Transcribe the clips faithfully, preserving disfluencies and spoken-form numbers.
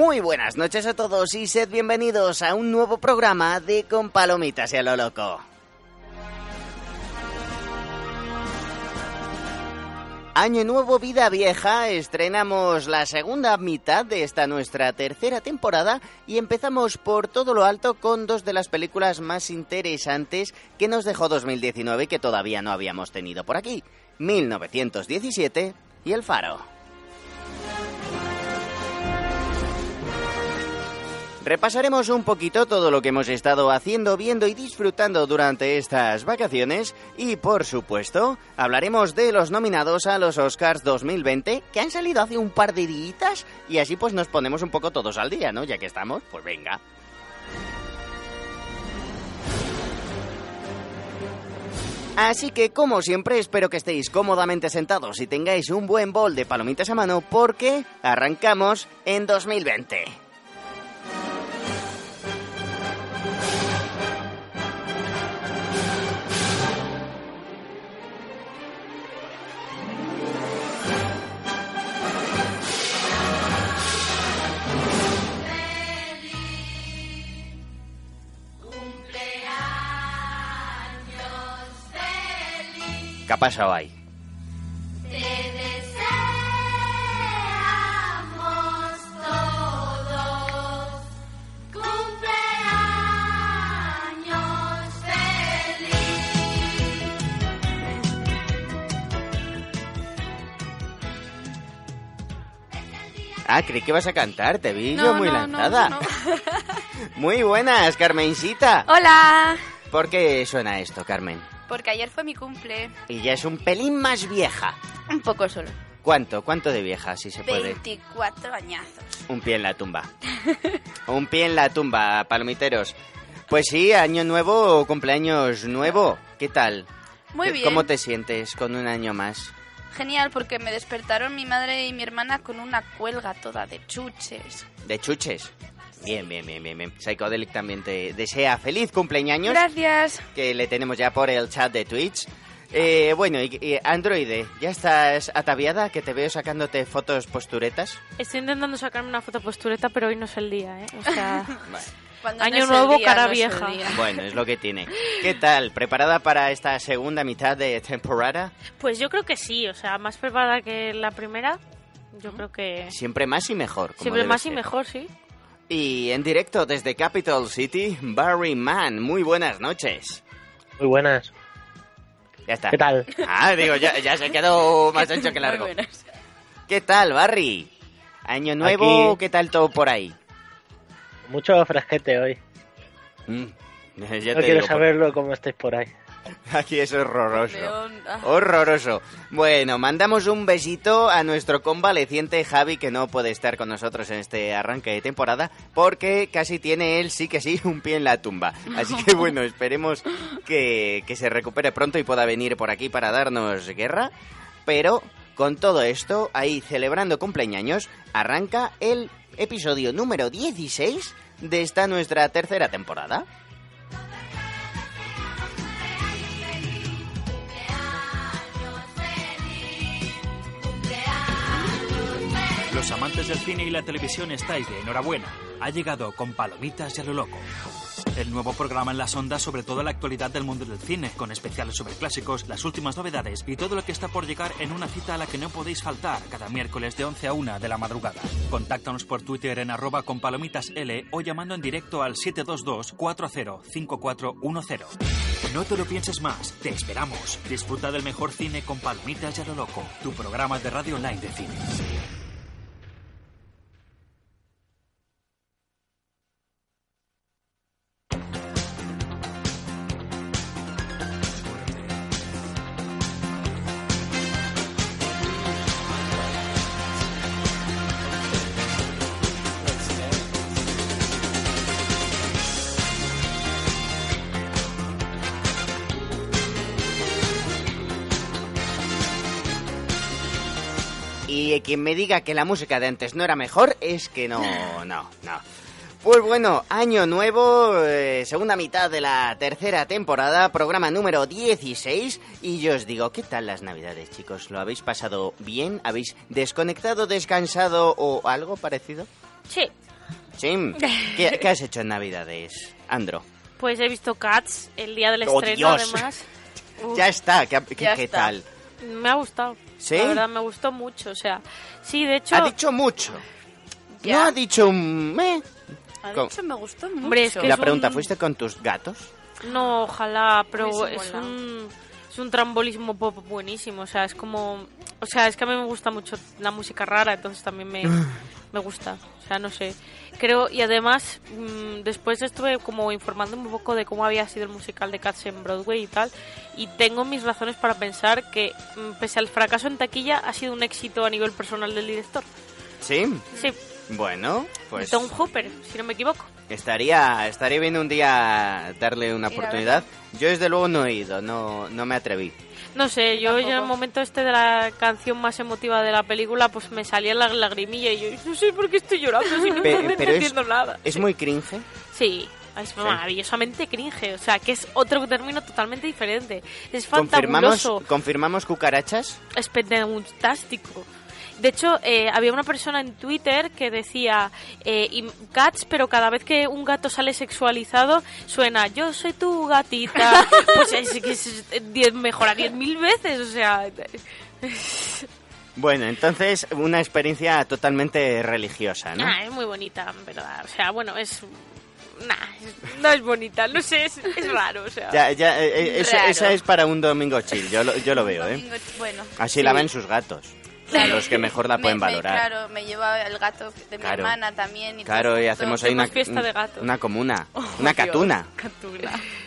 Muy buenas noches a todos y sed bienvenidos a un nuevo programa de Con Palomitas y a lo Loco. Año nuevo, vida vieja, estrenamos la segunda mitad de esta nuestra tercera temporada y empezamos por todo lo alto con dos de las películas más interesantes que nos dejó dos mil diecinueve y que todavía no habíamos tenido por aquí, mil novecientos diecisiete y El Faro. Repasaremos un poquito todo lo que hemos estado haciendo, viendo y disfrutando durante estas vacaciones y, por supuesto, hablaremos de los nominados a los Oscars dos mil veinte, que han salido hace un par de días y así pues nos ponemos un poco todos al día, ¿no? Ya que estamos, pues venga. Así que, como siempre, espero que estéis cómodamente sentados y tengáis un buen bol de palomitas a mano porque arrancamos en dos mil veinte. ¿Qué ha pasado ahí? Te deseamos todos cumpleaños feliz. Ah, creí que ibas a cantar, te vi no, yo muy no, lanzada. No, no. Muy buenas, Carmencita. Hola. ¿Por qué suena esto, Carmen? Porque ayer fue mi cumple. Y ya es un pelín más vieja. Un poco solo. ¿Cuánto? ¿Cuánto de vieja, si se puede? veinticuatro añazos. Un pie en la tumba. Un pie en la tumba, palomiteros. Pues sí, año nuevo, cumpleaños nuevo. ¿Qué tal? Muy bien. ¿Cómo te sientes con un año más? Genial, porque me despertaron mi madre y mi hermana con una cuelga toda de chuches. ¿De chuches? Bien, bien, bien, bien, bien. Psychedelic también te desea feliz cumpleaños. Gracias. Que le tenemos ya por el chat de Twitch. Eh, bueno, y, y Androide, ¿ya estás ataviada? Que te veo sacándote fotos posturetas. Estoy intentando sacarme una foto postureta, pero hoy no es el día, ¿eh? O sea, Bueno. Cuando año no es nuevo, el día, cara no es el vieja. día. Bueno, es lo que tiene. ¿Qué tal? ¿Preparada para esta segunda mitad de temporada? pues yo creo que sí, o sea, más preparada que la primera, yo creo que... Siempre más y mejor. como Siempre debe más ser. y mejor, sí. Y en directo desde Capital City, Barry Mann. Muy buenas noches. Muy buenas. Ya está. ¿Qué tal? Ah, digo, ya, ya se quedó más ancho que largo. Muy buenas. ¿Qué tal, Barry? Año nuevo, Aquí. ¿qué tal todo por ahí? Mucho fresquete hoy. Mm, ya No te quiero digo, por- saberlo cómo estáis por ahí. Aquí es horroroso. León, ah. Horroroso. Bueno, mandamos un besito a nuestro convaleciente Javi, que no puede estar con nosotros en este arranque de temporada, porque casi tiene él, sí que sí, un pie en la tumba. Así que bueno, esperemos que, que se recupere pronto y pueda venir por aquí para darnos guerra. Pero con todo esto, ahí celebrando cumpleaños, arranca el episodio número dieciséis de esta nuestra tercera temporada. Los amantes del cine y la televisión estáis de enhorabuena. Ha llegado Con Palomitas y a lo Loco. El nuevo programa en las ondas sobre toda la actualidad del mundo del cine, con especiales sobre clásicos, las últimas novedades y todo lo que está por llegar en una cita a la que no podéis faltar cada miércoles de once a una de la madrugada. Contáctanos por Twitter en arroba conpalomitasl o llamando en directo al siete dos dos, cuatro cero cinco cuatro uno cero. No te lo pienses más, te esperamos. Disfruta del mejor cine con Palomitas y a lo Loco, tu programa de radio online de cine. Y quien me diga que la música de antes no era mejor es que no, no, no. Pues bueno, año nuevo, eh, segunda mitad de la tercera temporada, programa número dieciséis. Y yo os digo, ¿qué tal las navidades, chicos? ¿Lo habéis pasado bien? ¿Habéis desconectado, descansado o algo parecido? Sí, Sí. ¿Qué, qué has hecho en Navidades, Andro? Pues he visto Cats el día del ¡Oh, estreno, Dios! además. Uf, Ya está. ¿Qué, qué- Ya qué está. tal? me ha gustado. ¿Sí? La verdad, me gustó mucho. O sea, sí, de hecho... Ha dicho mucho. Ya. No ha dicho un... meh. Ha ¿Cómo? dicho, me gustó mucho. Hombre, es que La es pregunta, un- ¿fuiste con tus gatos? No, ojalá, pero Hubiese es molado. un, es un trambolismo pop buenísimo. O sea, es como... O sea, es que a mí me gusta mucho la música rara, entonces también me, me gusta. O sea, no sé. Creo, y además, mmm, después estuve como informando un poco de cómo había sido el musical de Cats en Broadway y tal. Y tengo mis razones para pensar que, mm, pese al fracaso en taquilla, ha sido un éxito a nivel personal del director. ¿Sí? Sí, Bueno, pues Tom Hooper, si no me equivoco. estaría estaría bien un día darle una Ir a oportunidad. Yo desde luego no he ido, no, no me atreví. No sé, yo, yo en el tampoco. momento este de la canción más emotiva de la película, pues me salía la lagrimilla y yo no sé por qué estoy llorando si no, Pe- no pero es- entiendo nada. ¿Es muy cringe? Sí, es maravillosamente cringe, o sea, que es otro término totalmente diferente. Es ¿Confirmamos, fantabuloso, ¿Confirmamos cucarachas? es fantástico. De hecho, eh, había una persona en Twitter que decía eh, y- Cats, pero cada vez que un gato sale sexualizado suena yo soy tu gatita. Pues es que es, es diez, mejora diez mil veces, o sea... Bueno, entonces una experiencia totalmente religiosa, ¿no? Ah, es muy bonita, en verdad. O sea, bueno, es... Nah, es- no es bonita, no sé, es, es raro, o sea... Ya, ya, eh, eh, eso- Raro. esa es para un domingo chill, yo lo, yo lo veo, ¿eh? Domingo- Bueno. Así Sí. la ven sus gatos, los que mejor la Me- pueden me- valorar. Claro, me lleva el gato de mi Claro. hermana también. Y Claro, todo y junto. hacemos ahí una, Hacemos fiesta de gatos. una comuna, Oh, una Dios, catuna. Catuna.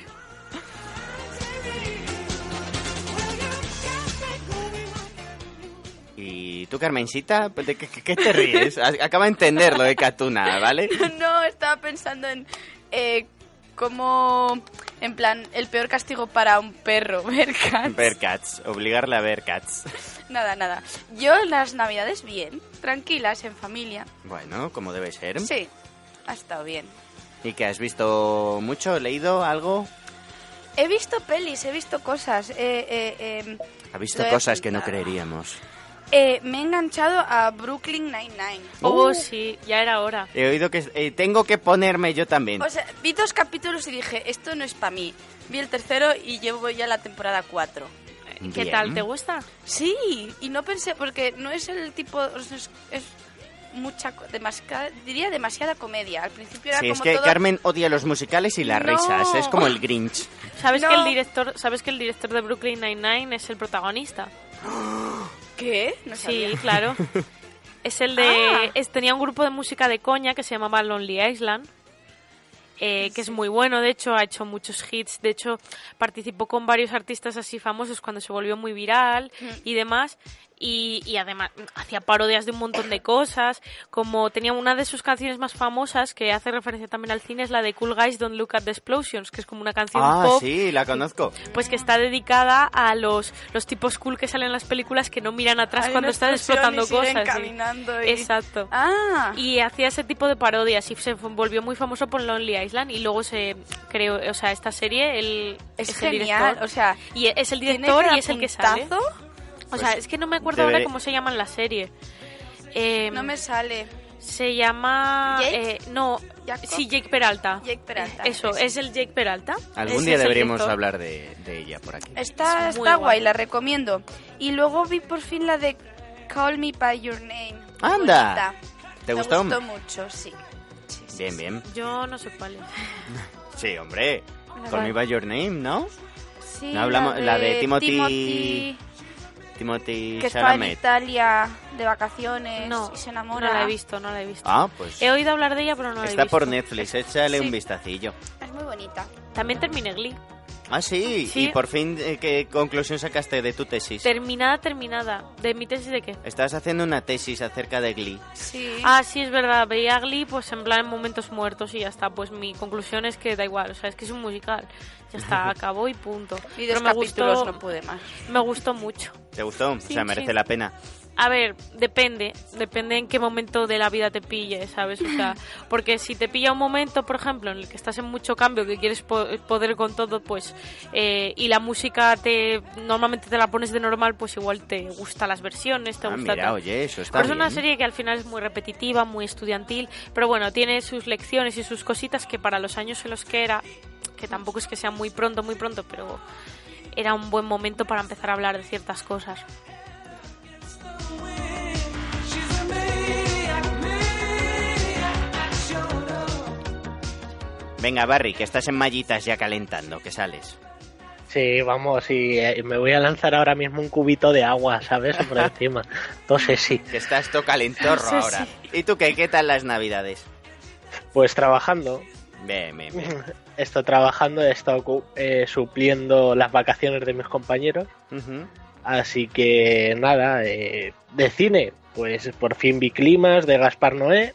Y tú, Carmencita, ¿de qué, qué- qué te ríes? A- Acaba de entender lo de catuna, ¿vale? No, estaba pensando en eh, cómo, en plan, el peor castigo para un perro, ver cats. Ver cats, obligarle a ver cats. Nada, nada. Yo las navidades bien, tranquilas, en familia. Bueno, como debe ser. Sí, ha estado bien. ¿Y qué, has visto mucho, leído algo? He visto pelis, he visto cosas. Eh, eh, eh, Ha visto Lo he cosas que no apuntado. creeríamos. eh, me he enganchado a Brooklyn Nine-Nine. Oh, Uh. sí, ya era hora. He oído que eh, tengo que ponerme yo también. O sea, vi dos capítulos y dije, esto no es para mí. Vi el tercero y llevo ya la temporada cuatro. ¿Qué Bien. tal? ¿Te gusta? Sí, y no pensé, porque no es el tipo, o sea, es, es mucha, co- demasiada, diría demasiada comedia. Al principio era Sí, es como que todo... Carmen odia los musicales y las No. risas. Es como el Grinch. ¿Sabes No. que el director, sabes que el director de Brooklyn Nine-Nine es el protagonista? ¿Qué? No Sí, sabía. claro. Es el de Ah. es- tenía un grupo de música de coña que se llamaba Lonely Island. eh, que es muy bueno, de hecho ha hecho muchos hits, de hecho participó con varios artistas así famosos cuando se volvió muy viral y demás, y, y además hacía parodias de un montón de cosas, como tenía una de sus canciones más famosas que hace referencia también al cine, es la de Cool Guys Don't Look at the Explosions, que es como una canción Ah, pop, sí, la conozco. pues que está dedicada a los, los tipos cool que salen en las películas que no miran atrás Hay cuando una están explosión explotando y siguen cosas. sí. caminando y- Exacto. Ah, Y hacía ese tipo de parodias y se fue- volvió muy famoso por Lonely Island y luego se creó, o sea, esta serie él es, el genial. director, O sea, y es el tiene director cada y es el que sale. puntazo. O sea, Pues es que no me acuerdo debe- ahora cómo se llama en la serie. Eh, No me sale. Se llama ¿Jake? eh, no, ¿Jacob? sí, Jake Peralta. Jake Peralta. Eso, es el Jake Peralta. Algún Ese día es el deberíamos director. hablar de, de ella por aquí. Está, Es muy está guay. guay, la recomiendo. Y luego vi por fin la de Call Me By Your Name. ¡Anda! Bonita. ¿Te Me gustó? gustó mucho, sí. Sí, sí, Bien, sí. bien. Yo no sé cuál es. Sí, hombre. La Call Me de- By Your Name, ¿no? Sí, No hablamos- la de Timothy- Timothy, Timothy que está en Chalamet. Italia de vacaciones No, y se no enamora. la he visto, no la he visto. Ah, pues He oído hablar de ella, pero no la he está visto. por Netflix. Échale Sí. un vistacillo. Es muy bonita. También terminé Glee. Ah, sí. Sí. Y por fin, eh, ¿qué conclusión sacaste de tu tesis? Terminada, terminada. ¿De mi tesis de qué? Estás haciendo una tesis acerca de Glee. Sí. Ah, sí, es verdad. Veía Glee, pues en plan en momentos muertos y ya está. Pues mi conclusión es que da igual. O sea, es que es un musical. Ya está, acabó y punto. y Pero dos me capítulos gustó, no pude más. me gustó mucho. ¿Te gustó? Sí, o sea, merece sí. la pena. A ver, depende, depende en qué momento de la vida te pille, ¿sabes? O sea, porque si te pilla un momento, por ejemplo, en el que estás en mucho cambio, que quieres po- poder con todo, pues, eh, y la música te normalmente te la pones de normal, pues igual te gustan las versiones, te Ah, gusta mira, tal. oye, eso está Pero es una bien. serie que al final es muy repetitiva, muy estudiantil, pero bueno, tiene sus lecciones y sus cositas que para los años en los que era, que tampoco es que sea muy pronto, muy pronto, pero era un buen momento para empezar a hablar de ciertas cosas. Venga, Barry, que estás en mallitas ya calentando, que sales. Sí, vamos, y eh, me voy a lanzar ahora mismo un cubito de agua, ¿sabes? Por encima. Entonces sí, Que estás todo calentorro Sí, ahora. ¿Y tú qué? ¿Qué tal las navidades? pues trabajando. Bien, bien, bien. He estado trabajando, he estado cu- eh, supliendo las vacaciones de mis compañeros. Ujú. Así que nada, eh, de cine, pues por fin vi Climas de Gaspar Noé.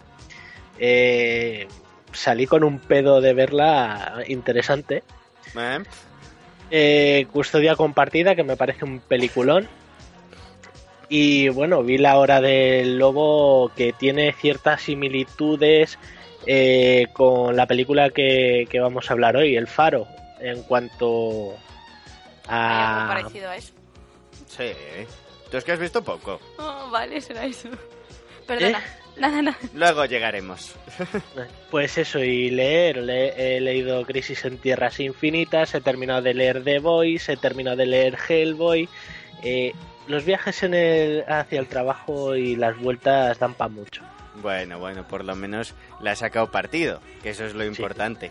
Eh, salí con un pedo de verla interesante. ¿Eh? Eh, Custodia Compartida, que me parece un peliculón. Y bueno, vi La Hora del Lobo, que tiene ciertas similitudes eh, con la película que, que vamos a hablar hoy, El Faro, en cuanto Hay algo a... parecido a eso. Sí. Tú es que has visto poco. Oh, vale, será eso. Perdona. ¿Eh? Nada, nada. Luego llegaremos. Pues eso, y leer, le- he leído Crisis en Tierras Infinitas, he terminado de leer The Boys, he terminado de leer Hellboy. Eh, los viajes en el, hacia el trabajo y las vueltas dan pa' mucho. Bueno, bueno, por lo menos le ha sacado partido, que eso es lo importante.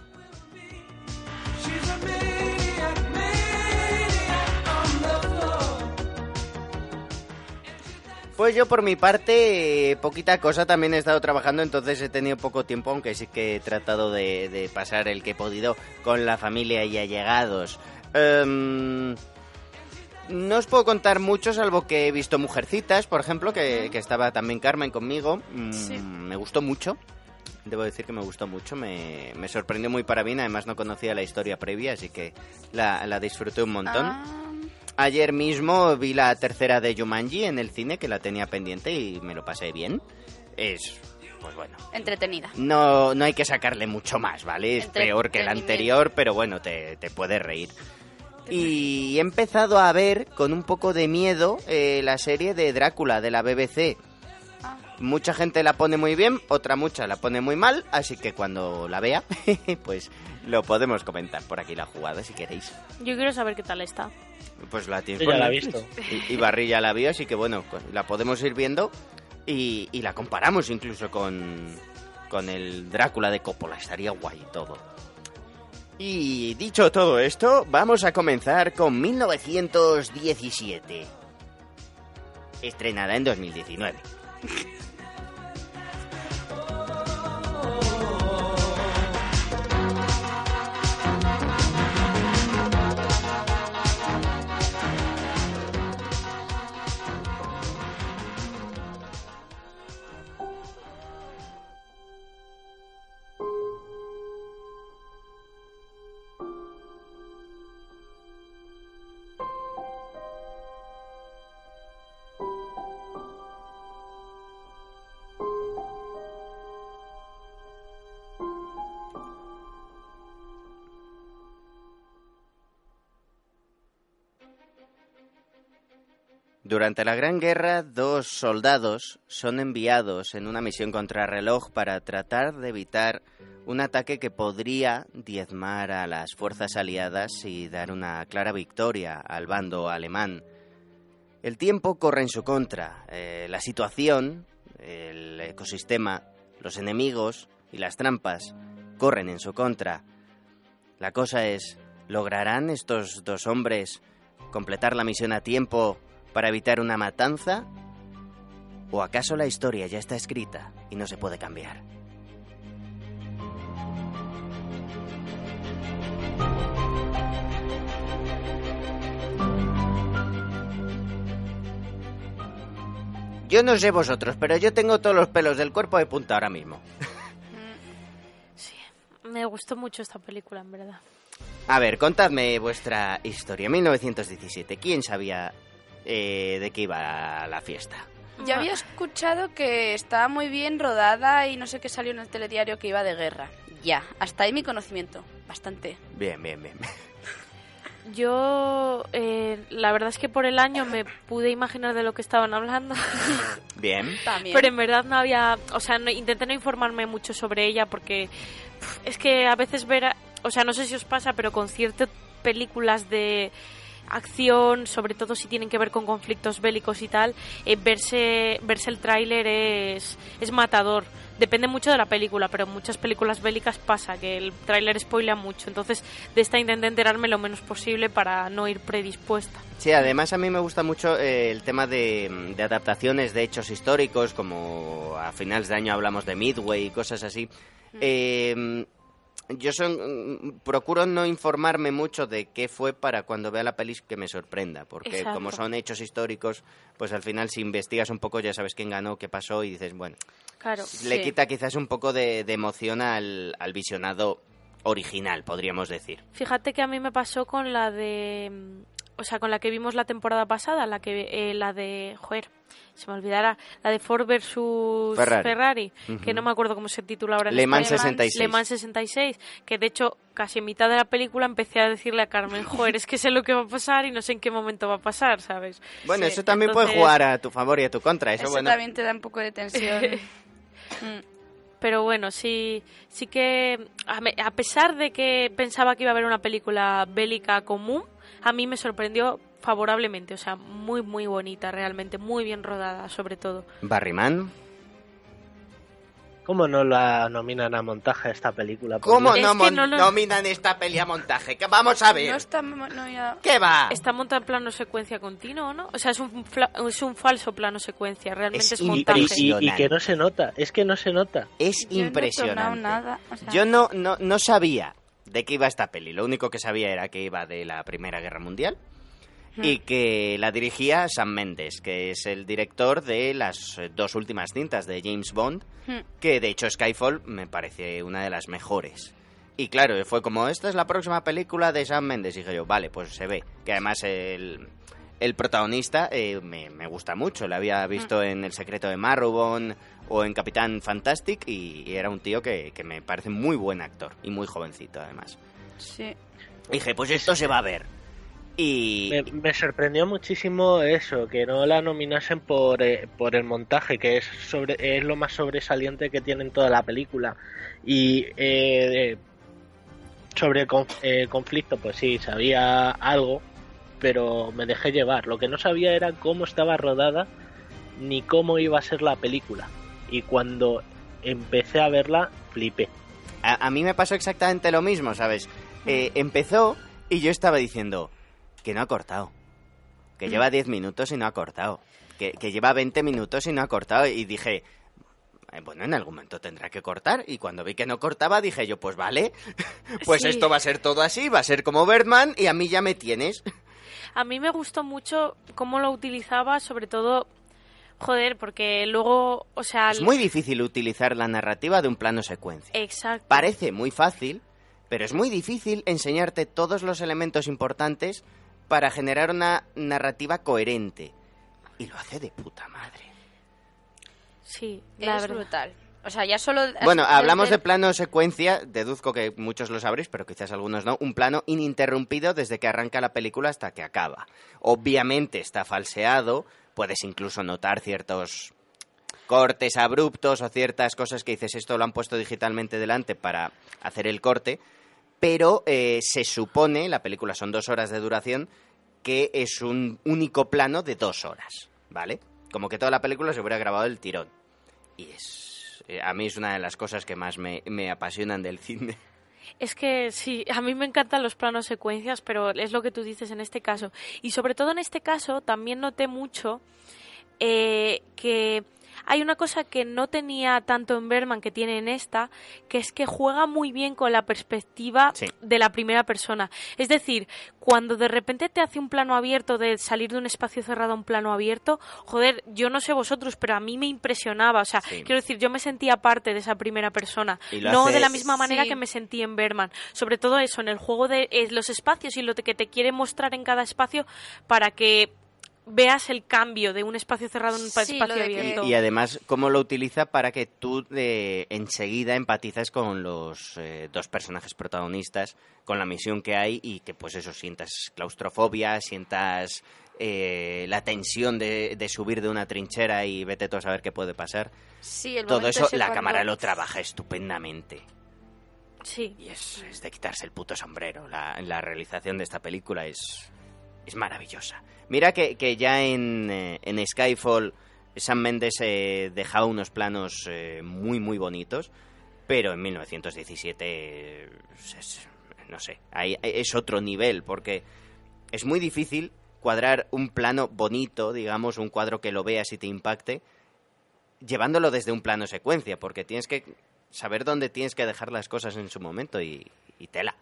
Pues yo por mi parte, eh, poquita cosa, también he estado trabajando, entonces he tenido poco tiempo, aunque sí que he tratado de, de pasar el que he podido con la familia y allegados. Em, no os puedo contar mucho, salvo que he visto Mujercitas, por ejemplo, que, que estaba también Carmen conmigo. Mm, Sí. Me gustó mucho. Debo decir que me gustó mucho, me, me sorprendió muy para bien, además no conocía la historia previa, así que la, la disfruté un montón. Ah, Ayer mismo vi la tercera de Jumanji en el cine, que la tenía pendiente y me lo pasé bien. Es, pues bueno, entretenida. no, no hay que sacarle mucho más, ¿vale? Es Entre- peor que el entretenimiento. anterior, pero bueno, te, te puedes reír. Y he empezado a ver con un poco de miedo eh, la serie de Drácula de la B B C. Ah. Mucha gente la pone muy bien, otra mucha la pone muy mal, así que cuando la vea, pues lo podemos comentar por aquí la jugada si queréis. Yo quiero saber qué tal está. Pues la tienes Yo por ya la he Netflix. visto. Y, y Barry ya la vio, así que bueno, pues la podemos ir viendo y, y la comparamos incluso con, con el Drácula de Coppola. Estaría guay y todo. Y dicho todo esto, vamos a comenzar con mil novecientos diecisiete. Estrenada en dos mil diecinueve. Durante la Gran Guerra, dos soldados son enviados en una misión contrarreloj para tratar de evitar un ataque que podría diezmar a las fuerzas aliadas y dar una clara victoria al bando alemán. El tiempo corre en su contra, eh, la situación, el ecosistema, los enemigos y las trampas corren en su contra. La cosa es, ¿lograrán estos dos hombres completar la misión a tiempo para evitar una matanza? ¿O acaso la historia ya está escrita y no se puede cambiar? Yo no sé vosotros, pero yo tengo todos los pelos del cuerpo de punta ahora mismo. Sí, me gustó mucho esta película, en verdad. A ver, contadme vuestra historia. mil novecientos diecisiete, ¿quién sabía eh, de qué iba la fiesta. Yo había escuchado que estaba muy bien rodada y no sé qué salió en el telediario que iba de guerra. Ya, hasta ahí mi conocimiento. Bastante. Bien, bien, bien. Yo, eh, la verdad es que por el año me pude imaginar de lo que estaban hablando. Bien. También. Pero en verdad no había, o sea, no, intenté no informarme mucho sobre ella porque uf, es que a veces ver, a- o sea, no sé si os pasa, pero con ciertas películas de acción, sobre todo si tienen que ver con conflictos bélicos y tal, eh, verse verse el tráiler es es matador. Depende mucho de la película, pero en muchas películas bélicas pasa que el tráiler spoilea mucho. Entonces, de esta intenté enterarme lo menos posible para no ir predispuesta. Sí, además a mí me gusta mucho eh, el tema de, de adaptaciones de hechos históricos, como a finales de año hablamos de Midway y cosas así. Eh, yo son, procuro no informarme mucho de qué fue para cuando vea la peli que me sorprenda, porque Exacto. como son hechos históricos, pues al final si investigas un poco ya sabes quién ganó, qué pasó y dices, bueno, Claro. le Sí. quita quizás un poco de, de emoción al, al visionado original, podríamos decir. Fíjate que a mí me pasó con la de, mm, o sea, con la que vimos la temporada pasada, la que eh, la de, joder, se me olvidará, la de Ford versus Ferrari. Ferrari, Ujú. que no me acuerdo cómo se titula ahora en Le Mans español. sesenta y seis. Le Mans sesenta y seis, que de hecho casi en mitad de la película empecé a decirle a Carmen, joder, es que sé lo que va a pasar y no sé en qué momento va a pasar, ¿sabes? Bueno, Sí, eso también puede entonces- jugar a tu favor y a tu contra. Eso, Eso bueno, también te da un poco de tensión. Mm. Pero bueno, sí, sí que a, me- a pesar de que pensaba que iba a haber una película bélica común, a mí me sorprendió favorablemente, o sea, muy muy bonita realmente, muy bien rodada sobre todo. Barryman. ¿Cómo no la nominan a montaje esta película? Por ¿Cómo Dios. Es no, que mon- no lo- nominan esta peli a montaje? ¿Qué vamos a ver? No está... No, ya- ¿Qué va? Está montado en plano secuencia continuo, ¿no? O sea, es un, fla- es un falso plano secuencia, realmente Es es, Y, montaje. y- y- y Impresionante. que no se nota, es que no se nota. Es Yo no he impresionante. tornado nada, o sea- Yo no, no, no sabía de qué iba esta peli. Lo único que sabía era que iba de la Primera Guerra Mundial y que la dirigía Sam Mendes, que es el director de las eh, dos últimas cintas de James Bond, Hmm. que de hecho Skyfall me parece una de las mejores. Y claro, fue como, esta es la próxima película de Sam Mendes. Y dije yo, vale, pues se ve. Que además el, el protagonista eh, me, me gusta mucho. Lo había visto en El secreto de Marrowbone o en Capitán Fantastic y, y era un tío que, que me parece muy buen actor y muy jovencito además. Sí. Y dije, pues esto se va a ver. Y... Me, me sorprendió muchísimo eso, que no la nominasen por, eh, por el montaje, que es sobre es lo más sobresaliente que tiene en toda la película. Y eh, sobre el conf- eh, conflicto, pues sí, sabía algo, pero me dejé llevar. Lo que no sabía era cómo estaba rodada ni cómo iba a ser la película. Y cuando empecé a verla, flipé. A, a mí me pasó exactamente lo mismo, ¿sabes? Eh, empezó y yo estaba diciendo que no ha cortado. Que lleva diez minutos y no ha cortado. Que, que lleva veinte minutos y no ha cortado. Y dije, eh, bueno, en algún momento tendrá que cortar. Y cuando vi que no cortaba, dije yo, pues vale. Pues Sí. esto va a ser todo así, va a ser como Birdman y a mí ya me tienes. A mí me gustó mucho cómo lo utilizaba, sobre todo, joder, porque luego, o sea... Es muy difícil utilizar la narrativa de un plano secuencia. Exacto. Parece muy fácil, pero es muy difícil enseñarte todos los elementos importantes para generar una narrativa coherente. Y lo hace de puta madre. Sí, la Es verdad. brutal. O sea, ya solo... Bueno, desde- hablamos de plano secuencia, deduzco que muchos lo sabréis, pero quizás algunos no. Un plano ininterrumpido desde que arranca la película hasta que acaba. Obviamente está falseado, puedes incluso notar ciertos cortes abruptos o ciertas cosas que dices, esto lo han puesto digitalmente delante para hacer el corte, pero eh, se supone, la película son dos horas de duración, que es un único plano de dos horas, ¿vale? Como que toda la película se hubiera grabado del tirón. Y es... eh, a mí es una de las cosas que más me, me apasionan del cine. Es que sí, a mí me encantan los planos secuencias, pero es lo que tú dices en este caso. Y sobre todo en este caso también noté mucho eh, que hay una cosa que no tenía tanto en Birdman que tiene en esta, que es que juega muy bien con la perspectiva Sí. de la primera persona. Es decir, cuando de repente te hace un plano abierto, de salir de un espacio cerrado a un plano abierto, joder, yo no sé vosotros, pero a mí me impresionaba. O sea, Sí. quiero decir, yo me sentía parte de esa primera persona. Y lo No hace- de la misma manera Sí. que me sentí en Birdman. Sobre todo eso, en el juego de eh, los espacios y lo que te quiere mostrar en cada espacio para que veas el cambio de un espacio cerrado a un Sí, espacio lo de que- abierto. Y además, cómo lo utiliza para que tú eh, enseguida empatizas con los eh, dos personajes protagonistas, con la misión que hay y que, pues eso, sientas claustrofobia, sientas eh, la tensión de, de subir de una trinchera y vete tú a saber qué puede pasar. Sí, el Todo momento eso, ese la cuando- cámara lo trabaja estupendamente. Sí. Y es, es de quitarse el puto sombrero. La, la realización de esta película es, es maravillosa. Mira que, que ya en, eh, en Skyfall Sam Mendes eh, dejaba unos planos eh, muy, muy bonitos, pero en mil novecientos diecisiete, eh, es- no sé, ahí es otro nivel, porque es muy difícil cuadrar un plano bonito, digamos, un cuadro que lo veas y te impacte, llevándolo desde un plano secuencia, porque tienes que saber dónde tienes que dejar las cosas en su momento y, y tela.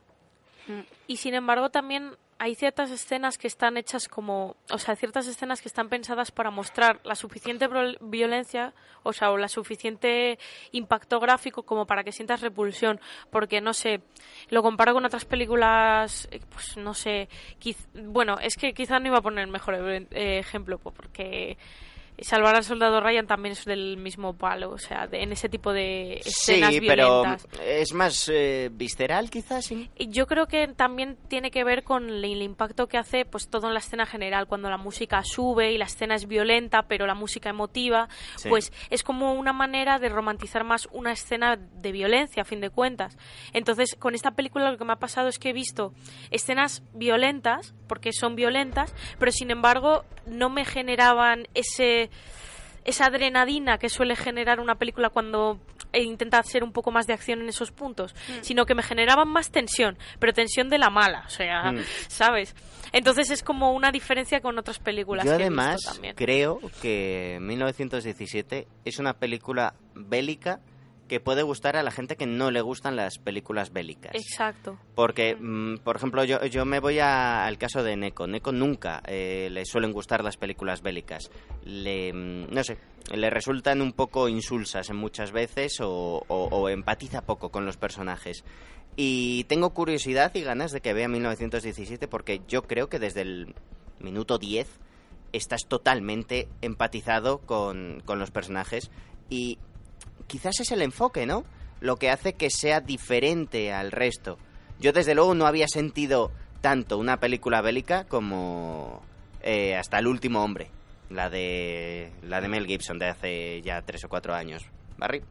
Y sin embargo también hay ciertas escenas que están hechas como, o sea, ciertas escenas que están pensadas para mostrar la suficiente pro- violencia, o sea, o la suficiente impacto gráfico como para que sientas repulsión, porque no sé, lo comparo con otras películas, eh, pues no sé, quiz- bueno, es que quizás no iba a poner el mejor eh, ejemplo, po- porque Salvar al Soldado Ryan también es del mismo palo, o sea, de- en ese tipo de escenas Sí, pero violentas. es más eh, visceral quizás, sí. Y yo creo que también tiene que ver con el, el impacto que hace pues todo en la escena general, cuando la música sube y la escena es violenta, pero la música emotiva, Sí. pues es como una manera de romantizar más una escena de violencia, a fin de cuentas. Entonces, con esta película lo que me ha pasado es que he visto escenas violentas, porque son violentas, pero sin embargo no me generaban ese esa adrenalina que suele generar una película cuando eh, intenta hacer un poco más de acción en esos puntos, sino que me generaban más tensión, pero tensión de la mala, o sea, Mm. ¿sabes? Entonces es como una diferencia con otras películas Yo que he además visto también. creo que mil novecientos diecisiete es una película bélica que puede gustar a la gente que no le gustan las películas bélicas. Exacto. Porque, mm, por ejemplo, yo, yo me voy a- al caso de Neko. Neko nunca eh, le suelen gustar las películas bélicas. Le, mm, no sé, le resultan un poco insulsas en muchas veces o, o- o empatiza poco con los personajes. Y tengo curiosidad y ganas de que vea mil novecientos diecisiete porque yo creo que desde el minuto diez estás totalmente empatizado con, con los personajes y quizás es el enfoque, ¿no? Lo que hace que sea diferente al resto. Yo desde luego no había sentido tanto una película bélica como eh, Hasta el último hombre, la de la de Mel Gibson de hace ya tres o cuatro años. Barry.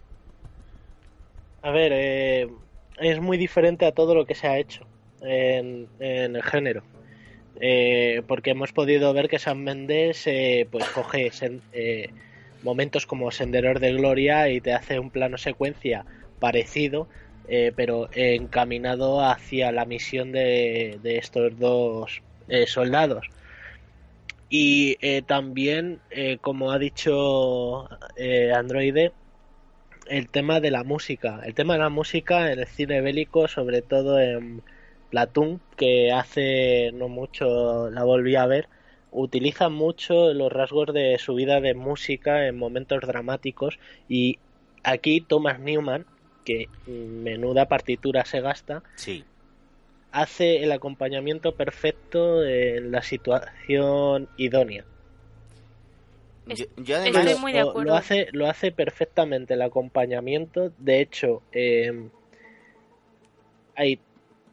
A ver, eh, es muy diferente a todo lo que se ha hecho en, en el género. Eh, porque hemos podido ver que Sam Mendes eh, pues coge sen- eh, momentos como Sendero de Gloria y te hace un plano secuencia parecido, eh, pero encaminado hacia la misión de, de estos dos eh, soldados. Y eh, también, eh, como ha dicho eh, Androide, el tema de la música. El tema de la música en el cine bélico, sobre todo en Platoon, que hace no mucho la volví a ver, utiliza mucho los rasgos de subida de música en momentos dramáticos y aquí Thomas Newman, que menuda partitura se gasta, Sí. hace el acompañamiento perfecto en la situación idónea. Yo, Es- yo Estoy además... muy de lo, acuerdo. lo hace lo hace perfectamente el acompañamiento. De hecho, eh, hay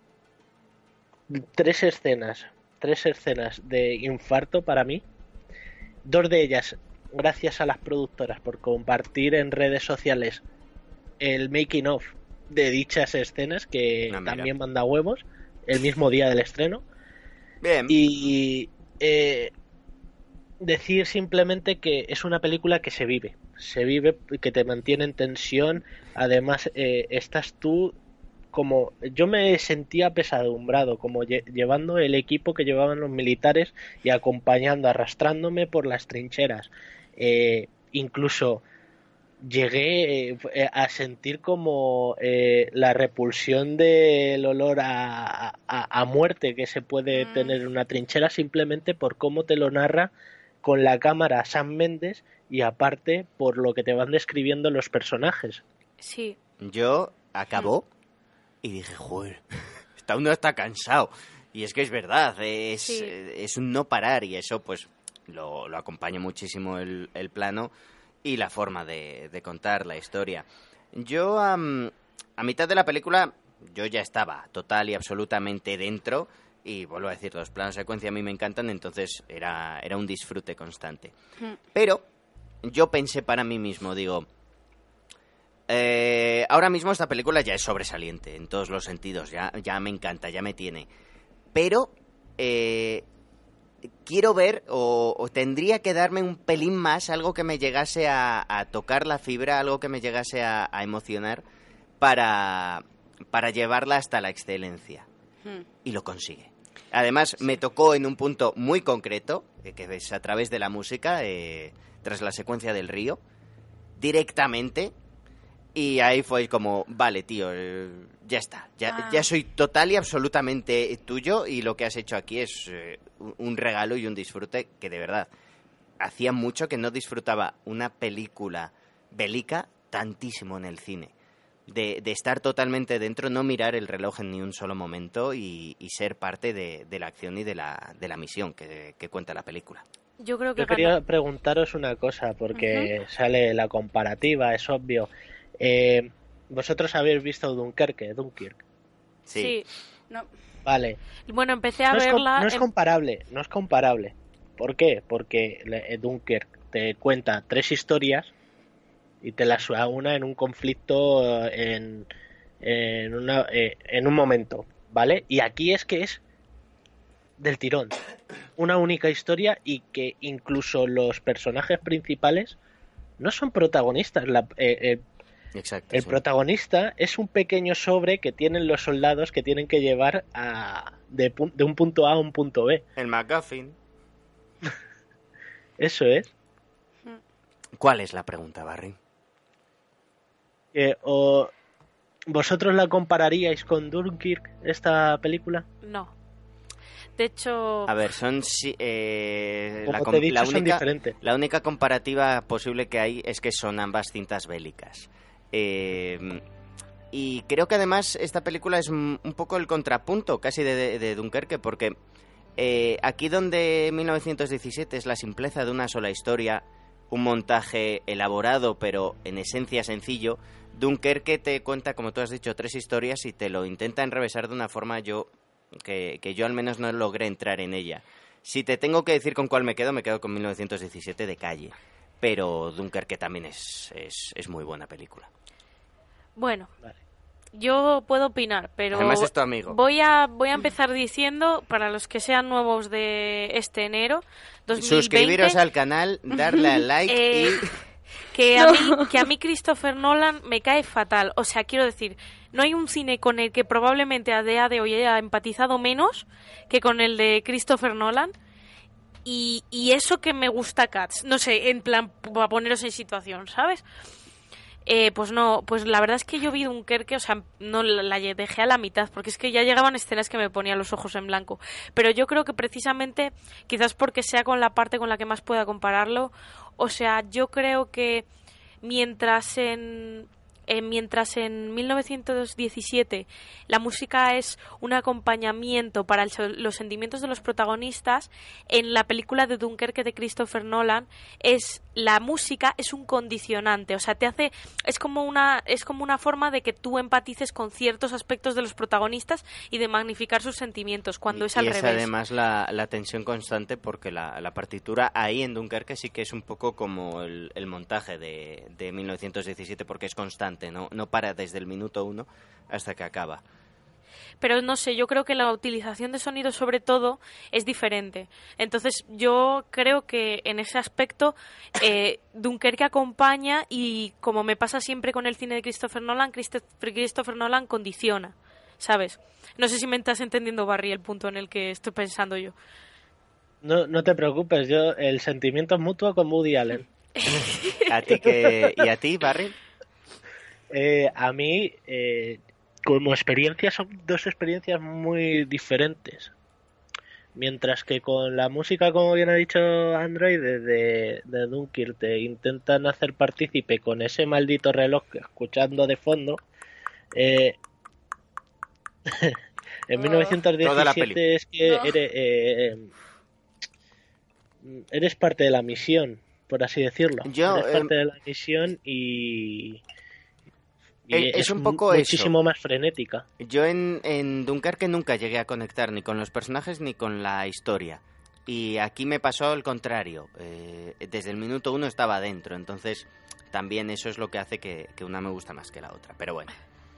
tres escenas tres escenas de infarto para mí, dos de ellas gracias a las productoras por compartir en redes sociales el making of de dichas escenas, que Ah, mira. también manda huevos el mismo día del estreno. Bien. Y eh, decir simplemente que es una película que se vive, se vive, que te mantiene en tensión. Además, eh, estás tú como... Yo me sentía pesadumbrado, como lle- llevando el equipo que llevaban los militares y acompañando, arrastrándome por las trincheras. Eh, incluso llegué eh, a sentir como eh, la repulsión del olor a, a, a muerte que se puede Mm. tener en una trinchera simplemente por cómo te lo narra con la cámara Sam Mendes y aparte por lo que te van describiendo los personajes. Sí. Yo acabó y dije, joder, está uno está cansado. Y es que es verdad, es, Sí. es un no parar y eso pues lo, lo acompaña muchísimo el, el plano y la forma de, de contar la historia. Yo, um, a mitad de la película, yo ya estaba total y absolutamente dentro, y vuelvo a decir, los planos secuencia a mí me encantan, entonces era, era un disfrute constante. Mm. Pero yo pensé para mí mismo, digo, eh, ahora mismo esta película ya es sobresaliente en todos los sentidos, ya, ya me encanta, ya me tiene. Pero eh, quiero ver, o, o tendría que darme un pelín más, algo que me llegase a, a tocar la fibra, algo que me llegase a, a emocionar para, para llevarla hasta la excelencia. Mm. Y lo consigue. Además, me tocó en un punto muy concreto, eh, que es a través de la música, eh, tras la secuencia del río, directamente, y ahí fue como, vale, tío, eh, ya está, ya, Ah. ya soy total y absolutamente tuyo, y lo que has hecho aquí es eh, un- un regalo y un disfrute que, de verdad, hacía mucho que no disfrutaba una película bélica tantísimo en el cine. De, de estar totalmente dentro, no mirar el reloj en ni un solo momento y, y ser parte de, de la acción y de la, de la misión que, que cuenta la película. Yo creo que Yo quería preguntaros una cosa, porque sale la comparativa, es obvio. Eh, Vosotros habéis visto Dunkerque, Dunkirk. Sí. Sí. No. Vale. Bueno, empecé a No es, com- verla. no es en- comparable, no es comparable. ¿Por qué? Porque le- eh, Dunkirk te cuenta tres historias y te las una en un conflicto eh, en, en, una, eh, en un momento, ¿vale? Y aquí es que es del tirón. Una única historia y que incluso los personajes principales no son protagonistas. La, eh, eh, Exacto. el sí. protagonista es un pequeño sobre que tienen los soldados que tienen que llevar a, de, pu- de un punto A a un punto B. El MacGuffin. Eso es. ¿Cuál es la pregunta, Barry? Eh, o, ¿Vosotros la compararíais con Dunkirk, esta película? No. De hecho, A ver, son... si- eh, Como la, com- te he dicho, la son única, diferentes. la única comparativa posible que hay es que son ambas cintas bélicas. Eh, y creo que además esta película es un un poco el contrapunto casi de, de, de Dunkerque, porque eh, aquí donde mil novecientos diecisiete es la simpleza de una sola historia, un montaje elaborado pero en esencia sencillo, Dunkerque te cuenta, como tú has dicho, tres historias y te lo intenta enrevesar de una forma yo que, que yo al menos no logré entrar en ella. Si te tengo que decir con cuál me quedo, me quedo con mil novecientos diecisiete de calle. Pero Dunkerque también es, es, es muy buena película. bueno, Vale. yo puedo opinar, pero Además es tu amigo. voy a voy a empezar diciendo, para los que sean nuevos de este enero dos mil veinte, Suscribiros al canal, darle al like eh, y... que a mí que a mí Christopher Nolan me cae fatal. O sea, quiero decir, no hay un cine con el que probablemente a día de hoy haya empatizado menos que con el de Christopher Nolan. Y, y eso que me gusta Cats, no sé, en plan, para poneros en situación, ¿sabes? Eh, pues no, pues la verdad es que yo vi Dunkerque, o sea, no la, la dejé a la mitad, porque es que ya llegaban escenas que me ponían los ojos en blanco. Pero yo creo que precisamente, quizás porque sea con la parte con la que más pueda compararlo, o sea, yo creo que mientras en... Eh, mientras en mil novecientos diecisiete la música es un acompañamiento para el, los sentimientos de los protagonistas, en la película de Dunkerque de Christopher Nolan es la música es un condicionante, o sea, te hace es como una es como una forma de que tú empatices con ciertos aspectos de los protagonistas y de magnificar sus sentimientos cuando y, es al y es revés. además la, la tensión constante, porque la, la partitura ahí en Dunkerque sí que es un poco como el, el montaje de, de mil novecientos diecisiete, porque es constante. No, no para desde el minuto uno hasta que acaba. Pero no sé, yo creo que la utilización de sonido sobre todo es diferente. Entonces yo creo que en ese aspecto eh, Dunkerque acompaña y, como me pasa siempre con el cine de Christopher Nolan, Christo- Christopher Nolan condiciona, ¿sabes? No sé si me estás entendiendo, Barry, el punto en el que estoy pensando yo. No, no te preocupes, yo el sentimiento es mutuo con Woody Allen. ¿A ti que, ¿Y a ti, Barry? Eh, a mí, eh, como experiencia, son dos experiencias muy diferentes. Mientras que con la música, como bien ha dicho Android, de, de, de Dunkirk, te intentan hacer partícipe con ese maldito reloj que escuchando de fondo. Eh, en Toda la mil novecientos diecisiete peli. es que No. eres, eh, eh, eres parte de la misión, por así decirlo. Yo, eres parte eh, de la misión y, y es, es un poco muchísimo eso. más frenética. Yo en, en Dunkerque nunca llegué a conectar ni con los personajes ni con la historia. Y aquí me pasó al contrario. Eh, desde el minuto uno estaba dentro. Entonces también eso es lo que hace que, que una me gusta más que la otra. Pero bueno.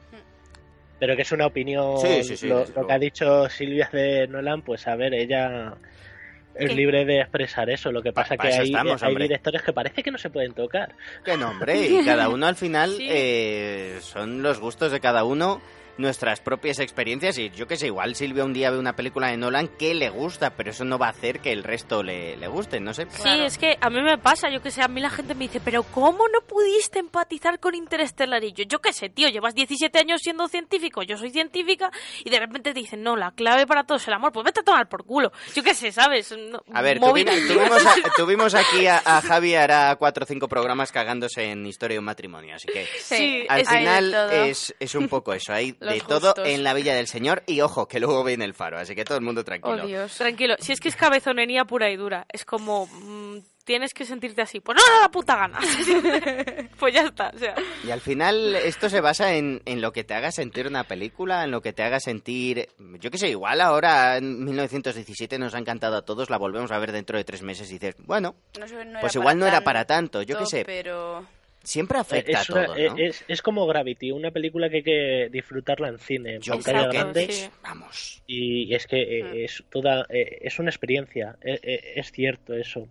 Pero que es una opinión, Sí, sí, sí, lo, desde lo que luego. ha dicho Silvia de Nolan, pues a ver, ella es ¿Qué? libre de expresar eso. Lo que Pa- pasa pa que eso hay, estamos, hay hombre. directores que parece que no se pueden tocar. Qué nombre. Y cada uno al final Sí. eh, son los gustos de cada uno. Nuestras propias experiencias y yo que sé, igual Silvia un día ve una película de Nolan que le gusta, pero eso no va a hacer que el resto le, le guste, no sé. Sí, es que a mí me pasa, yo que sé, a mí la gente me dice, pero ¿cómo no pudiste empatizar con Interestelar? Y yo, yo qué sé, tío, llevas diecisiete años siendo científico, yo soy científica, y de repente te dicen, no, la clave para todo es el amor, pues vete a tomar por culo. Yo qué sé, ¿sabes? No, A ver, móvil. tuvi- tuvimos, a- tuvimos aquí a, a Javi hará cuatro o cinco programas cagándose en historia de un matrimonio, así que Sí, al es- hay de final todo. es, es un poco eso, hay de Los todo gustos. en la Villa del Señor y ojo, que luego viene el faro, así que todo el mundo Oh, tranquilo. Dios. Tranquilo, si es que es cabezonería pura y dura, es como, mm, tienes que sentirte así, pues no me da la puta gana. Pues ya está, o sea. Y al final esto se basa en, en lo que te haga sentir una película, en lo que te haga sentir... Yo qué sé, igual ahora en mil novecientos diecisiete nos ha encantado a todos, la volvemos a ver dentro de tres meses y dices, bueno, No sé, no pues era igual para no era para tanto, yo qué sé. Pero... Siempre afecta es, a una- todo, ¿no? es, es como Gravity, una película que hay que disfrutarla en cine, en Yo pantalla creo que grande. sí. Vamos. Y es que eh, es toda eh, es una experiencia, eh, eh, es cierto eso.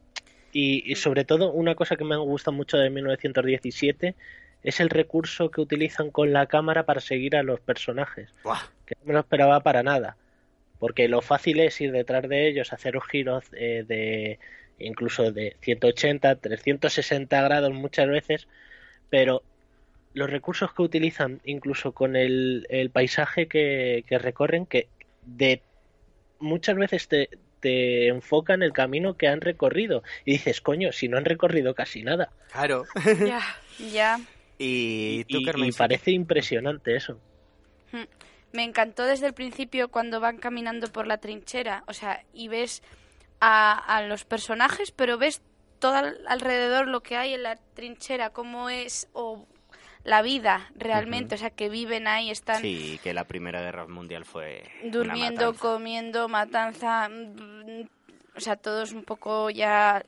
Y, y sobre todo una cosa que me gusta mucho de mil novecientos diecisiete es el recurso que utilizan con la cámara para seguir a los personajes, Buah. que no me lo esperaba para nada, porque lo fácil es ir detrás de ellos, hacer giros eh, de incluso de ciento ochenta, trescientos sesenta grados muchas veces, pero los recursos que utilizan, incluso con el, el paisaje que, que recorren, que de muchas veces te, te enfocan el camino que han recorrido y dices, coño, si no han recorrido casi nada. Claro. Ya. Ya. y tú, Y, Carmen, y parece impresionante eso. Hmm. Me encantó desde el principio cuando van caminando por la trinchera, o sea, y ves a, a los personajes, pero ves todo al- alrededor lo que hay en la trinchera, cómo es o la vida realmente, Ujú. o sea, que viven ahí, están Sí, que la Primera Guerra Mundial fue una durmiendo, matanza. comiendo, matanza, mm, o sea, todos un poco ya...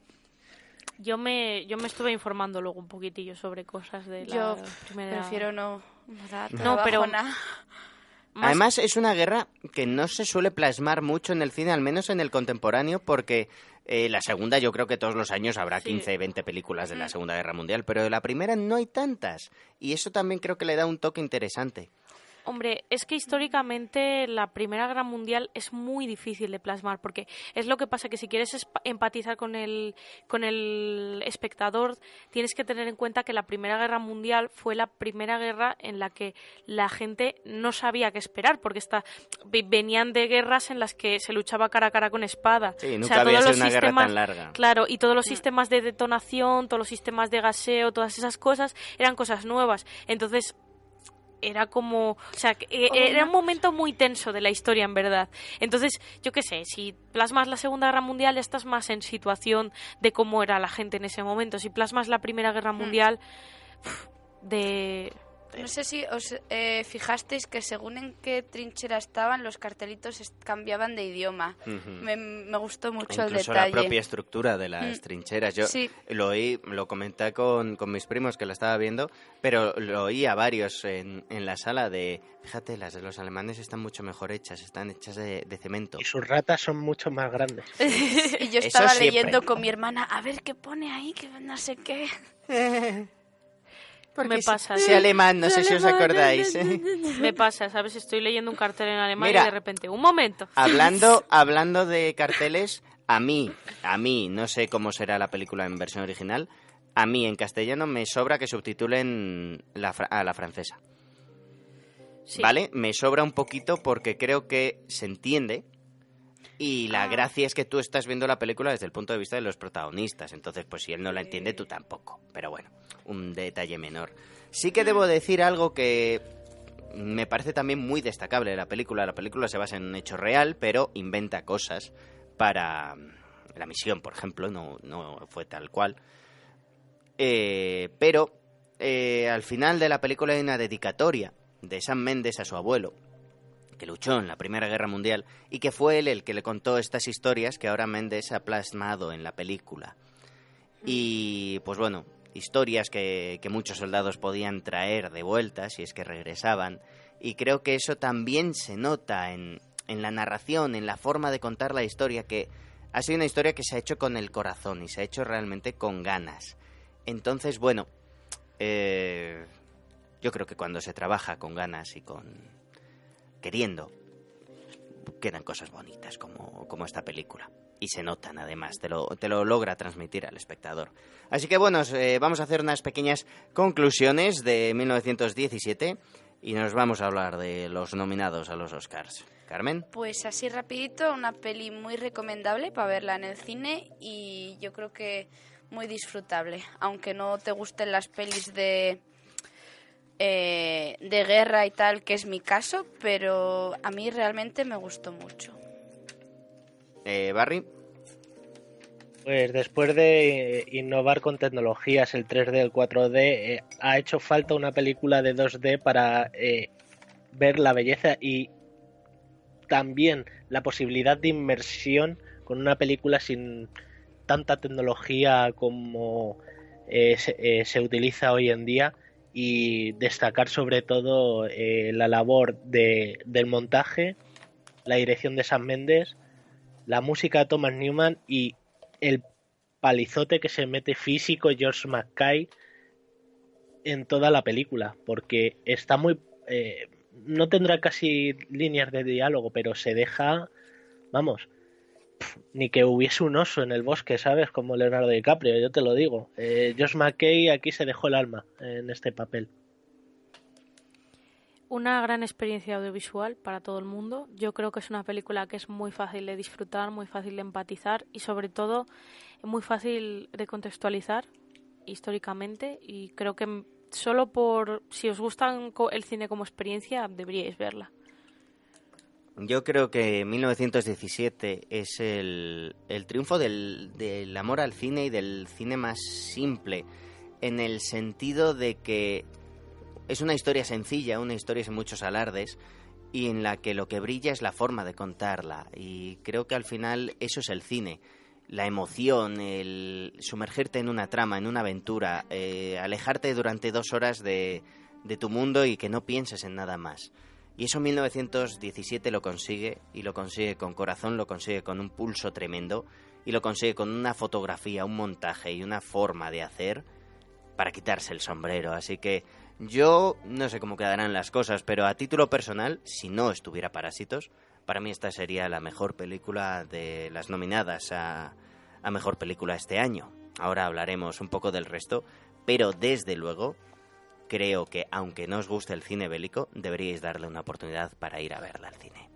Yo me, yo me estuve informando luego un poquitillo sobre cosas de la Yo primera... prefiero no, no dar No, toda pero- bajona. Más- Además, es una guerra que no se suele plasmar mucho en el cine, al menos en el contemporáneo, porque eh, la segunda yo creo que todos los años habrá Sí. quince, veinte películas de la Segunda Guerra Mundial, pero de la primera no hay tantas. Y eso también creo que le da un toque interesante. Hombre, es que históricamente la Primera Guerra Mundial es muy difícil de plasmar, porque es lo que pasa que si quieres espa- empatizar con el, con el espectador, tienes que tener en cuenta que la Primera Guerra Mundial fue la primera guerra en la que la gente no sabía qué esperar, porque está, ve- venían de guerras en las que se luchaba cara a cara con espada. Sí, O nunca sea, había todos sido los una guerra sistemas- tan larga. Claro, y todos los sistemas de detonación, todos los sistemas de gaseo, todas esas cosas eran cosas nuevas. Entonces, era como, o sea, que, eh, era un momento muy tenso de la historia, en verdad. Entonces, yo qué sé, si plasmas la Segunda Guerra Mundial, estás más en situación de cómo era la gente en ese momento. Si plasmas la Primera Guerra Mundial, uf, de... No sé si os eh, fijasteis que según en qué trinchera estaban, los cartelitos est- cambiaban de idioma. Ujú. me, me gustó mucho el Incluso detalle. la propia estructura de las Mm. trincheras. Yo Sí. lo oí, lo comenté con, con mis primos que la estaba viendo, pero lo oí a varios en, en la sala de, fíjate, las de los alemanes están mucho mejor hechas, están hechas de, de cemento. Y sus ratas son mucho más grandes. Y yo Eso estaba siempre. leyendo con mi hermana, a ver qué pone ahí, que no sé qué. me pasa. Sé alemán, no sé si os acordáis. Me pasa, ¿sabes? Estoy leyendo un cartel en alemán Mira. y de repente, un momento. Hablando, hablando de carteles, a mí, a mí, no sé cómo será la película en versión original, a mí en castellano me sobra que subtitulen la, fra- a la francesa. Sí. ¿Vale? Me sobra un poquito porque creo que se entiende y la Ah. gracia es que tú estás viendo la película desde el punto de vista de los protagonistas. Entonces, pues si él no la entiende, tú tampoco. Pero bueno, un detalle menor. Sí que debo decir algo que me parece también muy destacable de la película. La película se basa en un hecho real, pero inventa cosas para, la misión, por ejemplo, no, no fue tal cual. Eh, pero eh, al final de la película hay una dedicatoria de Sam Mendes a su abuelo, que luchó en la Primera Guerra Mundial y que fue él el que le contó estas historias que ahora Mendes ha plasmado en la película. Y pues bueno, historias que, que muchos soldados podían traer de vuelta si es que regresaban, y creo que eso también se nota en, en la narración, en la forma de contar la historia, que ha sido una historia que se ha hecho con el corazón y se ha hecho realmente con ganas. Entonces, bueno, eh, yo creo que cuando se trabaja con ganas y con queriendo, quedan cosas bonitas como, como esta película. Y se notan, además, te lo, te lo logra transmitir al espectador. Así que, bueno, eh, vamos a hacer unas pequeñas conclusiones de mil novecientos diecisiete y nos vamos a hablar de los nominados a los Oscars. Carmen. Pues así rapidito, una peli muy recomendable para verla en el cine y yo creo que muy disfrutable, aunque no te gusten las pelis de eh, de guerra y tal, que es mi caso, pero a mí realmente me gustó mucho. Eh, Barry. Pues después de innovar con tecnologías, el tres D, el cuatro D, eh, ha hecho falta una película de dos D para eh, ver la belleza y también la posibilidad de inmersión con una película sin tanta tecnología como eh, se, eh, se utiliza hoy en día, y destacar sobre todo eh, la labor de, del montaje, la dirección de Sam Mendes, la música de Thomas Newman y el palizote que se mete físico George McKay en toda la película, porque está muy... Eh, no tendrá casi líneas de diálogo, pero se deja, vamos, pf, ni que hubiese un oso en el bosque, ¿sabes? Como Leonardo DiCaprio, yo te lo digo. Eh, George McKay aquí se dejó el alma en este papel. Una gran experiencia audiovisual para todo el mundo. Yo creo que es una película que es muy fácil de disfrutar, muy fácil de empatizar y sobre todo muy fácil de contextualizar históricamente, y creo que solo por si os gusta el cine como experiencia deberíais verla. Yo creo que mil novecientos diecisiete es el, el triunfo del, del amor al cine y del cine más simple, en el sentido de que es una historia sencilla, una historia sin muchos alardes, y en la que lo que brilla es la forma de contarla. Y creo que al final eso es el cine. La emoción, el sumergirte en una trama, en una aventura, eh, alejarte durante dos horas de, de tu mundo y que no pienses en nada más. Y eso mil novecientos diecisiete lo consigue, y lo consigue con corazón, lo consigue con un pulso tremendo, y lo consigue con una fotografía, un montaje y una forma de hacer para quitarse el sombrero. Así que yo no sé cómo quedarán las cosas, pero a título personal, si no estuviera Parásitos, para mí esta sería la mejor película de las nominadas a, a mejor película este año. Ahora hablaremos un poco del resto, pero desde luego creo que aunque no os guste el cine bélico, deberíais darle una oportunidad para ir a verla al cine.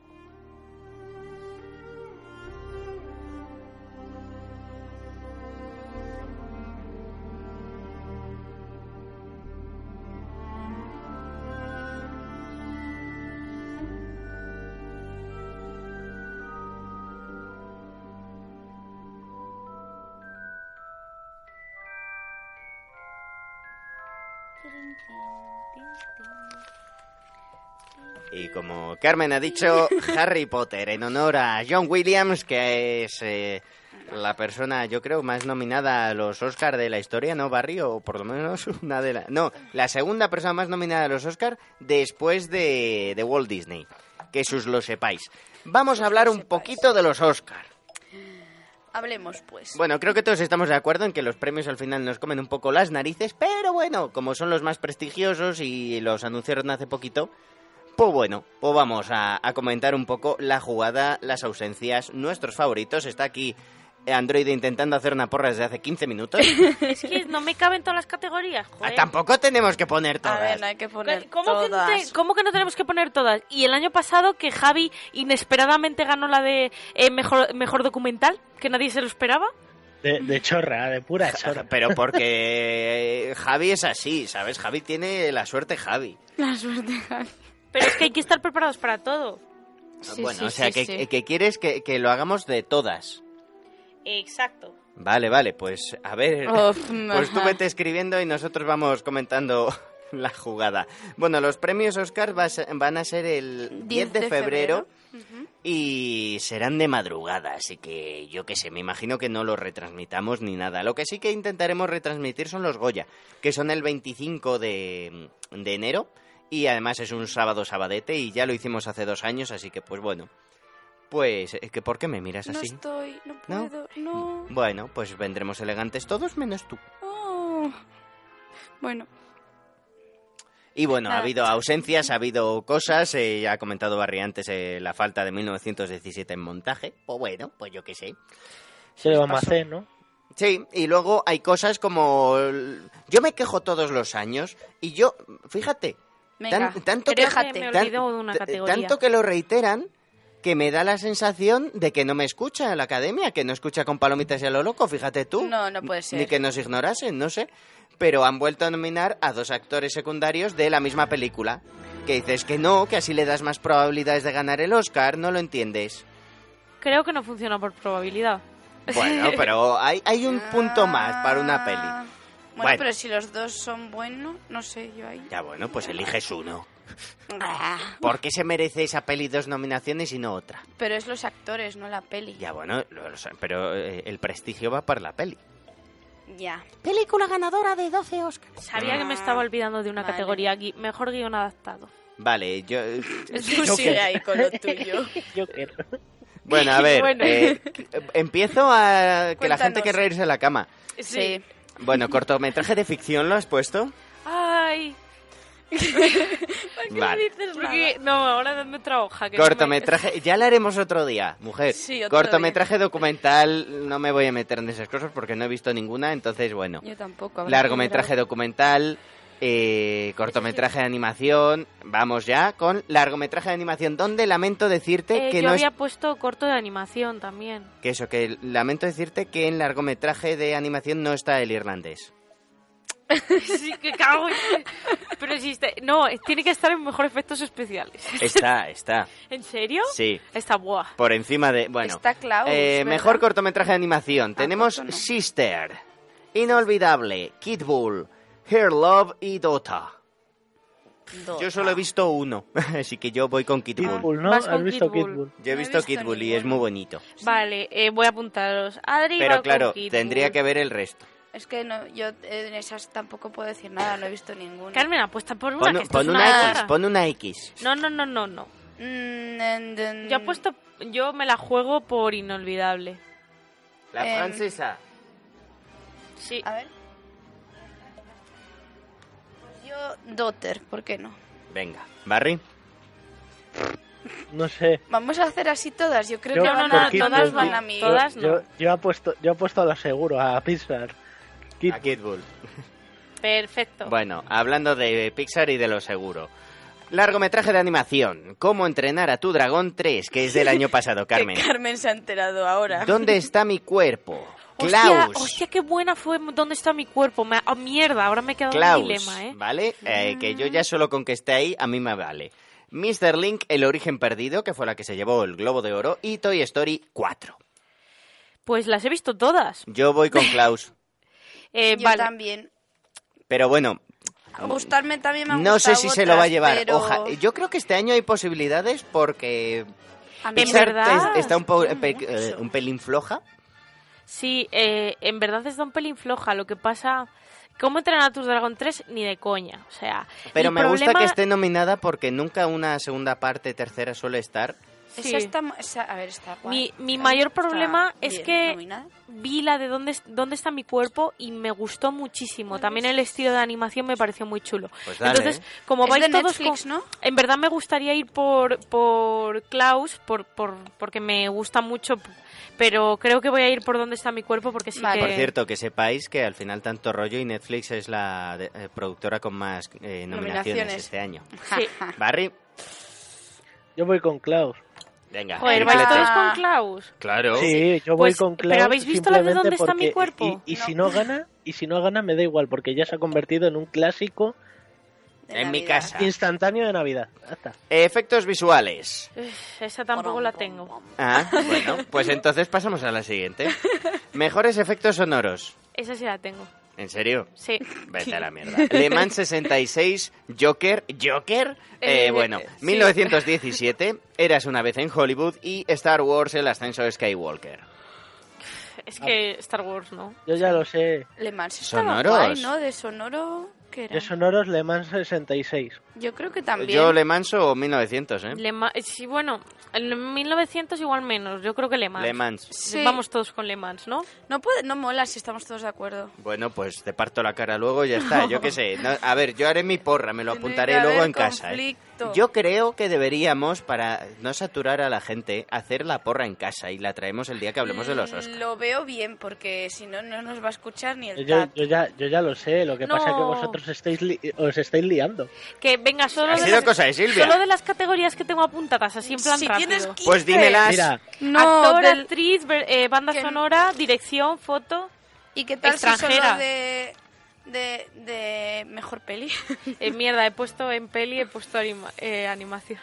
Y como Carmen ha dicho, Harry Potter, en honor a John Williams, que es eh, la persona, yo creo, más nominada a los Oscar de la historia, ¿no, Barry? O por lo menos una de las... No, la segunda persona más nominada a los Oscar después de, de Walt Disney. Que sus lo sepáis. Vamos a hablar un poquito de los Oscar. Hablemos, pues. Bueno, creo que todos estamos de acuerdo en que los premios al final nos comen un poco las narices, pero bueno, como son los más prestigiosos y los anunciaron hace poquito, pues bueno, pues vamos a, a comentar un poco la jugada, las ausencias, nuestros favoritos. Está aquí Android intentando hacer una porra desde hace quince minutos. Es que no me caben todas las categorías, joder. Ah, tampoco tenemos que poner todas. A ver, no hay que poner ¿Cómo que, no todas. te- ¿Cómo que no tenemos que poner todas? Y el año pasado que Javi inesperadamente ganó la de eh, mejor, mejor documental, que nadie se lo esperaba. De, de chorra, de pura chorra. Pero porque Javi es así, ¿sabes? Javi tiene la suerte Javi. La suerte, Javi. Pero es que hay que estar preparados para todo. Sí, bueno, sí, o sea, sí, que, sí. que quieres que, que lo hagamos de todas. Exacto. Vale, vale, pues a ver, Uf, pues tú ajá. vete escribiendo y nosotros vamos comentando la jugada. Bueno, los premios Oscar va a ser- van a ser el diez de febrero y serán de madrugada, así que yo qué sé, me imagino que no los retransmitamos ni nada. Lo que sí que intentaremos retransmitir son los Goya, que son el veinticinco de, de enero y además es un sábado sabadete y ya lo hicimos hace dos años, así que pues bueno. Pues, eh, que ¿por qué me miras No así? estoy, no ¿No? puedo, no. Bueno, pues vendremos elegantes todos menos tú. Oh. Bueno, Y bueno, ha Nada. habido ausencias, ha habido cosas, eh, ya ha comentado Barry antes eh, la falta de mil novecientos diecisiete en montaje, pues bueno, pues yo qué sé. Se le vamos a hacer, ¿no? Sí, y luego hay cosas como... el- Yo me quejo todos los años y yo, fíjate, venga, tan- tanto que... Creo quéjate. que me tan- olvido de una t- categoría. Tanto que lo reiteran que me da la sensación de que no me escucha en la academia, que no escucha con palomitas y a lo loco, fíjate tú. No, no puede ser. Ni que nos ignorasen, no sé. Pero han vuelto a nominar a dos actores secundarios de la misma película. Que dices que no, que así le das más probabilidades de ganar el Oscar, no lo entiendes. Creo que no funciona por probabilidad. Bueno, pero hay, hay un punto más para una peli. Ah, Bueno, Bueno. pero si los dos son buenos, no sé, yo ahí. Ya bueno, pues eliges uno. Ah, ¿Por qué se merece esa peli dos nominaciones y no otra? pero es los actores, no la peli. Ya bueno, lo- lo sé, pero eh, el prestigio va para la peli. Ya. Película ganadora de doce Oscars. Sabía que me estaba olvidando de una Vale. categoría. gui- Mejor guión adaptado. Vale, yo... eh, Tú sigue ahí con lo tuyo. Joker. Bueno, a ver, Bueno. eh, empiezo a que la gente Cuéntanos. quiere irse a la cama. Sí. Bueno, cortometraje de ficción, ¿lo has puesto? Ay. Vale. Porque, no, ahora dame otra hoja. Que no me- Cortometraje, ya lo haremos otro día, mujer. Sí, otro Cortometraje documental, no me voy a meter en esas cosas porque no he visto ninguna, entonces bueno. Yo tampoco. habrá Largometraje que documental, eh, cortometraje de animación, vamos ya con largometraje de animación, donde lamento decirte Eh, que yo no había es... puesto corto de animación también. Que eso, que lamento decirte que en largometraje de animación no está el irlandés. Sí, que cago en... Pero existe... No, tiene que estar en mejor efectos especiales. Está, está, ¿En serio? sí. Está buah. Por encima de... Bueno, Está Klaus, eh, ¿verdad? mejor cortometraje de animación. Tenemos corto no. Sister, Inolvidable, Kid Bull, Her Love y Dota. Dota. Yo solo he visto uno, así que yo voy con Kid Bull. Pitbull, ¿no? Vas ¿Has con visto Pitbull. Pitbull? Yo he No he visto visto Kid Bull y es ninguno. muy bonito. Vale, eh, voy a apuntaros. Adri va Pero con claro, Kid tendría Bull. que ver el resto. Es que no, yo en esas tampoco puedo decir nada, no he visto ninguna. Carmen, apuesta por una, Pon, que esto pon es una una X, rara. pon una X. No, no, no, no, no. Mm, and then- Yo apuesto... Yo me la juego por Inolvidable. La Em, francesa. Sí. A ver. Yo, Daughter, ¿por qué no? Venga, Barry. No sé. Vamos a hacer así todas, yo creo Yo que no, van no, a, no, Kid todas Bull, van yo- a mí. todas no. Yo, yo, he apuesto, yo he apuesto a lo seguro, a Pixar. Kid A Kid Bull. Perfecto. Bueno, hablando de Pixar y de lo seguro. Largometraje de animación. ¿Cómo entrenar a tu dragón tres? Que es del año pasado, Carmen. Que Carmen se ha enterado ahora. ¿Dónde está mi cuerpo? Hostia, Klaus. hostia, qué buena fue ¿Dónde está mi cuerpo? Me, oh, mierda, ahora me he quedado en Klaus, un dilema, ¿eh? ¿vale? Eh, que yo ya solo con que esté ahí, a mí me vale. mister Link, El origen perdido, que fue la que se llevó el Globo de Oro, y Toy Story cuatro. Pues las he visto todas. Yo voy con Klaus. Eh, Yo vale. también. Pero bueno, Gustarme también me han no sé gustado si se lo va a otras, llevar. pero Oja- Yo creo que este año hay posibilidades porque a mí En Pixar verdad, es- está un, po- gusta pe- mucho. eh, un pelín floja. Sí, eh, en verdad está un pelín floja. Lo que pasa... ¿Cómo entrenar a tus Dragon tres? Ni de coña. O sea... Pero el me gusta problema- que esté nominada porque nunca una segunda parte, tercera suele estar. Sí. Esa está, esa- a ver, está guay. Mi, mi Está- mayor está problema es bien que nominada. vi la de dónde, dónde está mi cuerpo y me gustó muchísimo. También el estilo de animación me pareció muy chulo. Pues dale. Entonces, como Es vais de todos Netflix, con- ¿no? En verdad me gustaría ir por, por Klaus, por, por, porque me gusta mucho, pero creo que voy a ir por dónde está mi cuerpo porque sí Vale. que... Por cierto, que sepáis que al final tanto rollo y Netflix es la de- eh, productora con más eh, nominaciones, Nominaciones. este año. Sí. Barry, Yo voy con Klaus. venga. Joder, el ¿vais triplete. todos con Klaus? Claro. Sí, yo voy Pues, con ¿pero Klaus. habéis visto la de simplemente dónde está mi porque- cuerpo? Y, y si no gana, y si no gana me da igual porque ya se ha convertido en un clásico de En mi Navidad. casa. Instantáneo de Navidad. Ya está. Efectos visuales. Uf, esa tampoco la tengo. Ah, bueno, pues entonces pasamos a la siguiente. Mejores efectos sonoros. Esa sí la tengo. ¿En serio? Sí. Vete a la mierda. Le Mans sesenta y seis, Joker, Joker, eh, Eh, bueno, sí. mil novecientos diecisiete, Eras una vez en Hollywood y Star Wars, el ascenso de Skywalker. Es que Star Wars, ¿no? Yo ya lo sé. Le Mans estaba Sonoros. guay, ¿no? De sonoro, ¿qué era? De sonoros Le Mans sesenta y seis. Yo creo que también. Yo Le Mans o mil novecientos, ¿eh? Le Ma- sí, bueno, en mil novecientos igual menos. Yo creo que Le Mans. Le Mans. Sí. Vamos todos con Le Mans, ¿no? No puede, no mola si estamos todos de acuerdo. Bueno, pues te parto la cara luego y ya está, yo qué sé. No, a ver, yo haré mi porra, me lo Tiene apuntaré que luego haber en casa. ¿eh? conflicto. Yo creo que deberíamos, para no saturar a la gente, hacer la porra en casa y la traemos el día que hablemos de los Oscars. Lo veo bien, porque si no, no nos va a escuchar ni el Yo, Tat. yo ya, yo ya lo sé. Lo que No. pasa es que vosotros estáis li- os estáis liando. Que venga, solo Ha de, sido las, cosa de Silvia. solo de las categorías que tengo apuntadas, así en plan Si rápido. tienes quince. Pues dímelas. Mira, No, Actor, del- actriz, ver- eh, banda que- sonora, dirección, foto. ¿Y qué tal si extranjera. solo de, de, de mejor peli? Eh, mierda, he puesto en peli, he puesto anima- eh, animación.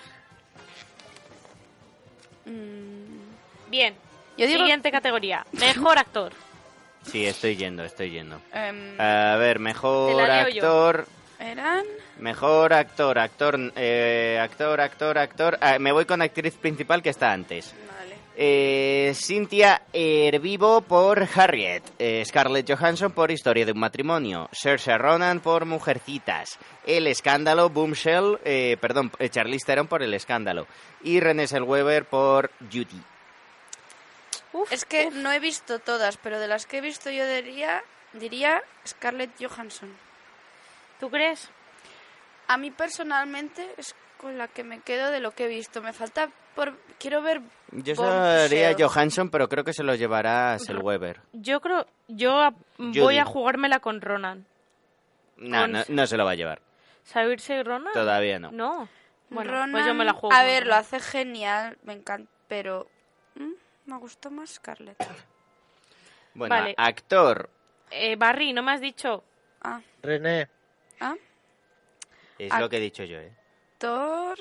Mm, Bien. Yo digo- Siguiente categoría. Mejor actor. Sí, estoy yendo, estoy yendo. em, A ver, Te mejor la leo yo. actor... ¿Eran? Mejor actor, actor, eh, actor, actor, actor... Ah, me voy con actriz principal que está antes. Vale. Eh, Cynthia Erivo por Harriet, eh, Scarlett Johansson por Historia de un matrimonio, Saoirse Ronan por Mujercitas, El Escándalo, Bombshell, eh, perdón, eh, Charlize Theron por El Escándalo y Renée Zellweger por Judy. Uf, Es que no he visto todas, pero de las que he visto yo diría, diría Scarlett Johansson. ¿tú crees? A mí personalmente es con la que me quedo de lo que he visto. Me falta por... Quiero ver... Yo Bombshell. sería Johansson, pero creo que se lo llevará Zellweger. Yo creo, yo a- voy a jugármela con Ronan. No, Con- no, no se lo va a llevar. ¿Saberse Ronan? Todavía no. No. Bueno, Ronan, pues yo me la juego. A con ver, lo Ronan. hace genial, me encanta, pero... mm, me gustó más Scarlett. Bueno, Vale. actor Eh, Barry, ¿no me has dicho? Ah, René. ah, es Ac- lo que he dicho yo, ¿eh? actor...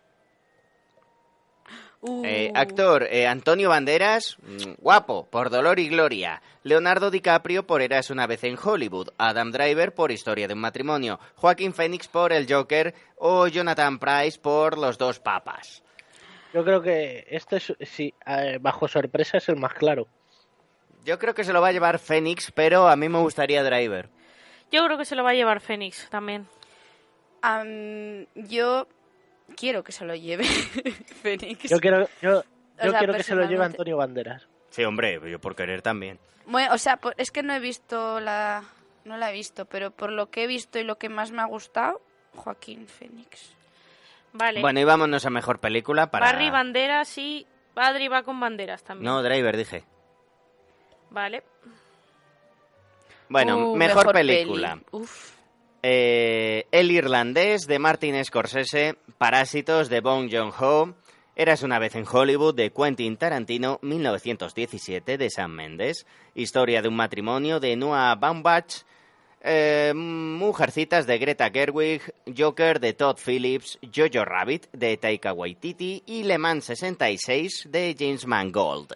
Uh, Eh, actor, eh, Antonio Banderas, mm, guapo, por Dolor y Gloria. Leonardo DiCaprio por Eras una vez en Hollywood. Adam Driver por Historia de un matrimonio. Joaquín Phoenix por El Joker. O Jonathan Pryce por Los dos papas. Yo creo que este, es, sí, eh, bajo sorpresa, es el más claro. Yo creo que se lo va a llevar Phoenix, pero a mí me gustaría Driver. Yo creo que se lo va a llevar Fénix también. am, yo quiero que se lo lleve Fénix. Yo quiero, yo, yo sea, quiero que se lo lleve personalmente- Antonio Banderas. Sí, hombre, yo por querer también. Bueno, o sea, por- es que no he visto la... No la he visto, pero por lo que he visto y lo que más me ha gustado, Joaquín Phoenix. Vale. Bueno, y vámonos a mejor película para... Barry, Banderas y... Adri va con Banderas también. No, Driver, dije. Vale. Bueno, Uh, mejor, película. peli. Uf. Eh, El Irlandés de Martin Scorsese, Parásitos de Bong Joon-ho, Eras una vez en Hollywood de Quentin Tarantino, mil novecientos diecisiete de Sam Mendes, Historia de un matrimonio de Noah Baumbach, eh, Mujercitas de Greta Gerwig, Joker de Todd Phillips, Jojo Rabbit de Taika Waititi y Le Mans sesenta y seis de James Mangold.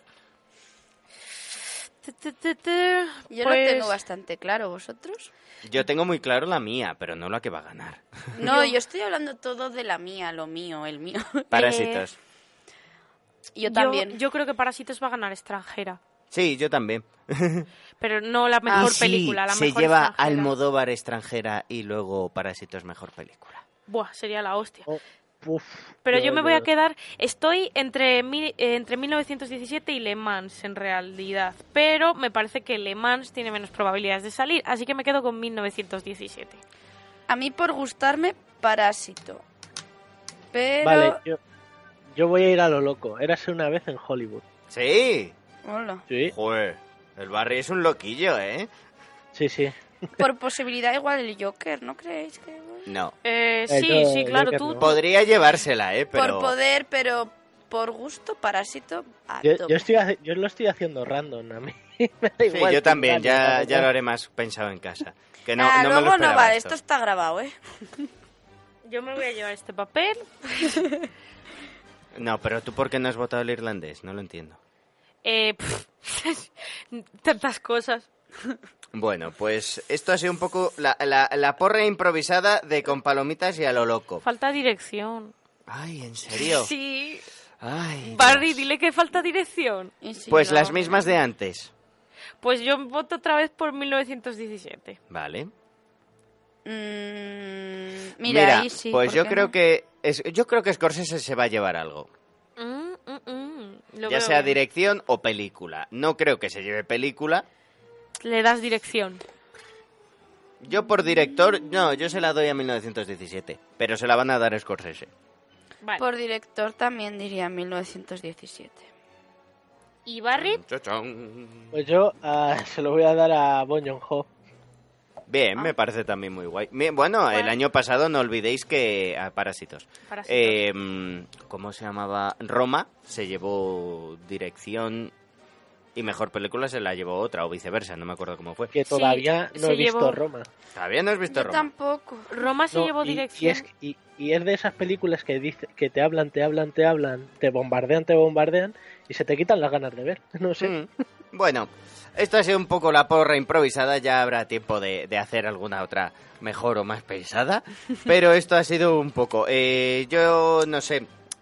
Tu, tu, tu, tu. Yo lo Pues, tengo bastante claro, ¿vosotros? Yo tengo muy claro la mía, pero no la que va a ganar. No, yo estoy hablando todo de la mía, lo mío, el mío. Parásitos. Yo yo, también. yo creo que Parásitos va a ganar extranjera. Sí, yo también. Pero no la mejor Y sí, película, la se mejor lleva extranjera. Almodóvar extranjera y luego Parásitos mejor película. Buah, sería la hostia. Oh, uf, Pero yo me voy a quedar... Estoy entre, mil- eh, entre mil novecientos diecisiete y Le Mans, en realidad. Pero me parece que Le Mans tiene menos probabilidades de salir. Así que me quedo con mil novecientos diecisiete. A mí por gustarme, Parásito. Pero... Vale, yo, yo voy a ir a lo loco. Érase una vez en Hollywood. Sí. Hola. Sí, Joder, el Barry es un loquillo, ¿eh? sí, sí. Por posibilidad igual el Joker, ¿no creéis que...? No. Eh, Eh, sí, yo- sí, yo claro, que tú... no. Podría llevársela, ¿eh? Pero... Por poder, pero por gusto, Parásito. a Yo, tope. yo, estoy, hace- yo lo estoy haciendo random a mí. Me da Sí, igual yo quién también, gane, ya, tampoco. ya lo haré más pensado en casa. Que no, Ah, no me luego lo no esperaba vale, esto. esto está grabado, ¿eh? Yo me voy a llevar este papel. No, pero tú ¿por qué no has votado el irlandés? No lo entiendo. Eh, pff, tantas cosas. Bueno, pues esto ha sido un poco la, la, la porra improvisada de con palomitas y a lo loco. Falta dirección. Ay, ¿en serio? Sí. Ay, Barry, Dios. dile que falta dirección. Y si Pues no- las mismas de antes. Pues yo voto otra vez por mil novecientos diecisiete. Vale. Mm, mira, ahí sí. pues ¿por yo qué creo no? que es, yo creo que Scorsese se va a llevar algo. Mm, mm, mm. Lo Ya veo sea bien. dirección o película. No creo que se lleve película. Le das dirección. Yo por director, no, yo se la doy a mil novecientos diecisiete. Pero se la van a dar a Scorsese. Vale. Por director también diría mil novecientos diecisiete. ¿Y Barry? Chachán. Pues yo ah, se lo voy a dar a Bong Joon-ho. Bien, Ah. me parece también muy guay. Bien, bueno, el Bueno. año pasado no olvidéis que... a Parásitos. Parásitos. Eh, mm, ¿Cómo se llamaba? Roma se llevó dirección y mejor película se la llevó otra, o viceversa, no me acuerdo cómo fue. Que Sí, todavía no se he visto llevó- Roma. Todavía no has visto Yo Roma. tampoco. Roma se No, llevó y, y dirección. es, y, y es de esas películas que dice, que te hablan, te hablan, te hablan, te bombardean, te bombardean y se te quitan las ganas de ver. No sé. Mm. Bueno, esto ha sido un poco la porra improvisada, ya habrá tiempo de, de hacer alguna otra mejor o más pensada, pero esto ha sido un poco... eh, yo no sé,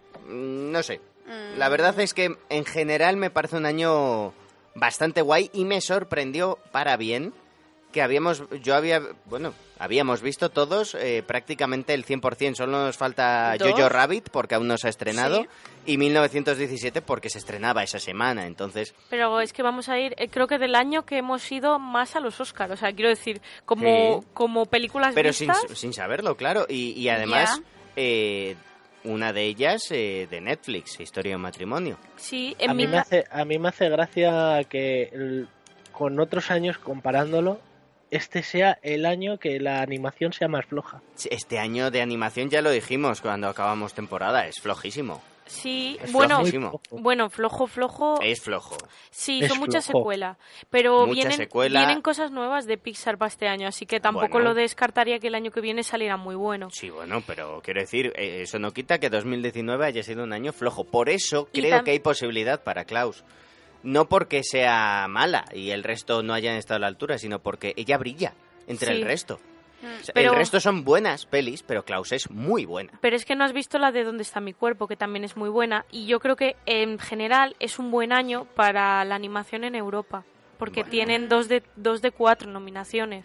mm, no sé. Mm, La verdad es que en general me parece un año bastante guay y me sorprendió para bien que habíamos, yo había, bueno, habíamos visto todos eh, prácticamente el cien por ciento, solo nos falta ¿Dos? Jojo Rabbit porque aún no se ha estrenado Sí. y mil novecientos diecisiete porque se estrenaba esa semana, entonces... Pero es que vamos a ir, eh, creo que del año que hemos ido más a los Oscars. O sea, quiero decir, como, Sí. como películas Pero sin, vistas. sin saberlo, claro. Y, y además, Ya. eh, una de ellas eh, de Netflix, Historia de un matrimonio. Sí, A en mí, mi me hace, a mí me hace gracia que el- con otros años comparándolo, este sea el año que la animación sea más floja. Este año de animación ya lo dijimos cuando acabamos temporada, es flojísimo. Sí, Es bueno, flojísimo. Muy flojo. bueno, flojo, flojo. Es flojo. Sí, Es son muchas flojo. secuelas. Pero Mucha vienen, secuela. vienen cosas nuevas de Pixar para este año, así que tampoco Bueno. lo descartaría que el año que viene saliera muy bueno. Sí, bueno, pero quiero decir, eh, eso no quita que dos mil diecinueve haya sido un año flojo. Por eso Y creo tam- que hay posibilidad para Klaus. No porque sea mala y el resto no hayan estado a la altura, sino porque ella brilla entre Sí. el resto. Mm. O sea, Pero- El resto son buenas pelis, pero Klaus es muy buena. Pero es que no has visto la de Dónde está mi cuerpo, que también es muy buena. Y yo creo que en general es un buen año para la animación en Europa, porque Bueno. tienen dos de, dos de cuatro nominaciones.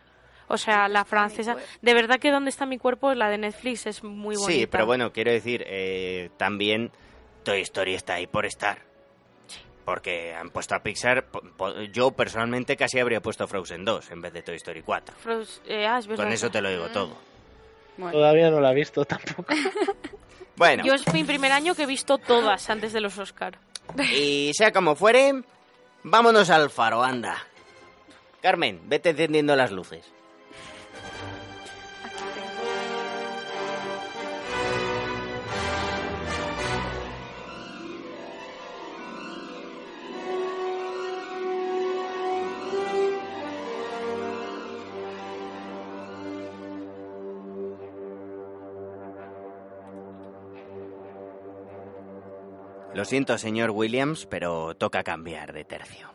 O sea, la francesa... De verdad que Dónde está mi cuerpo, la de Netflix, es muy bonita. Sí, pero bueno, quiero decir, eh, también Toy Story está ahí por estar. Porque han puesto a Pixar, po- po- yo personalmente casi habría puesto Frozen dos en vez de Toy Story cuatro. Fros- eh, ah, es verdad. Con eso te lo digo todo. Bueno, Todavía no la he visto tampoco. Bueno, Yo es mi primer año que he visto todas antes de los Oscar. y sea como fuere, vámonos al faro, anda. Carmen, vete encendiendo las luces. Lo siento, señor Williams, pero toca cambiar de tercio.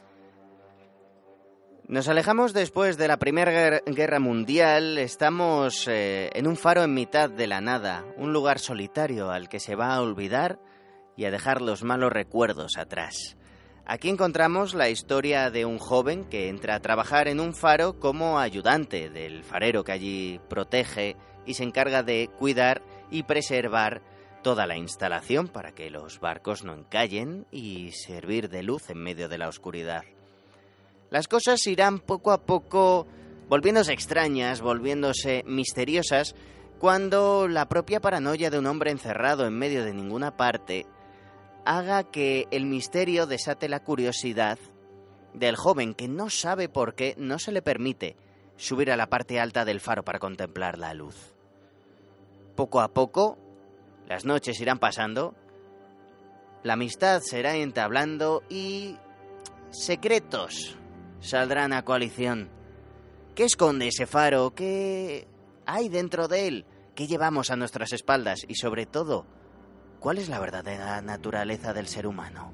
Nos alejamos después de la Primera Guer- Guerra Mundial. Estamos eh, en un faro en mitad de la nada, un lugar solitario al que se va a olvidar y a dejar los malos recuerdos atrás. Aquí encontramos la historia de un joven que entra a trabajar en un faro como ayudante del farero que allí protege y se encarga de cuidar y preservar toda la instalación para que los barcos no encallen y servir de luz en medio de la oscuridad. Las cosas irán poco a poco volviéndose extrañas, volviéndose misteriosas, cuando la propia paranoia de un hombre encerrado en medio de ninguna parte haga que el misterio desate la curiosidad del joven que no sabe por qué no se le permite subir a la parte alta del faro para contemplar la luz. Poco a poco, las noches irán pasando, la amistad se irá entablando y secretos saldrán a coalición. ¿Qué esconde ese faro? ¿Qué hay dentro de él? ¿Qué llevamos a nuestras espaldas? Y sobre todo, ¿cuál es la verdadera naturaleza del ser humano?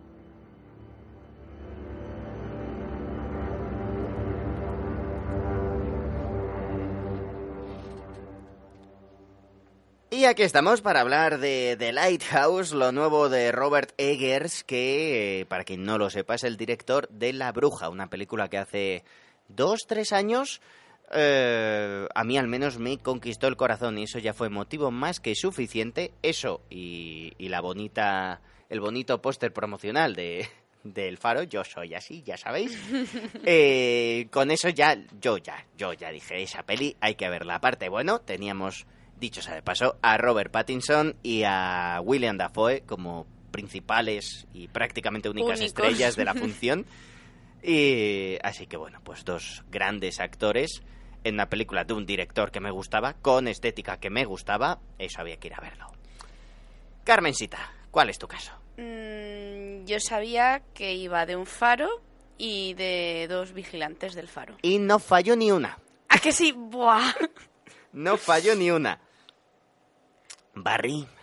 Y aquí estamos para hablar de The Lighthouse, lo nuevo de Robert Eggers, que, eh, para quien no lo sepa, es el director de La Bruja, una película que hace dos, tres años, eh, a mí al menos me conquistó el corazón, y eso ya fue motivo más que suficiente. Eso y, y la bonita, el bonito póster promocional de del Faro, yo soy así, ya sabéis. Eh, con eso ya, yo ya, yo ya dije, esa peli hay que verla. Aparte, bueno, teníamos... dicho sea de paso, a Robert Pattinson y a William Dafoe como principales y prácticamente únicas Únicos. estrellas de la función. Y así que bueno, pues dos grandes actores en una película de un director que me gustaba, con estética que me gustaba, eso había que ir a verlo. Carmencita, ¿cuál es tu caso? Mm, yo sabía que iba de un faro y de dos vigilantes del faro. Y no falló ni una, ¿A que sí? ¡Buah! no falló ni una. Barry,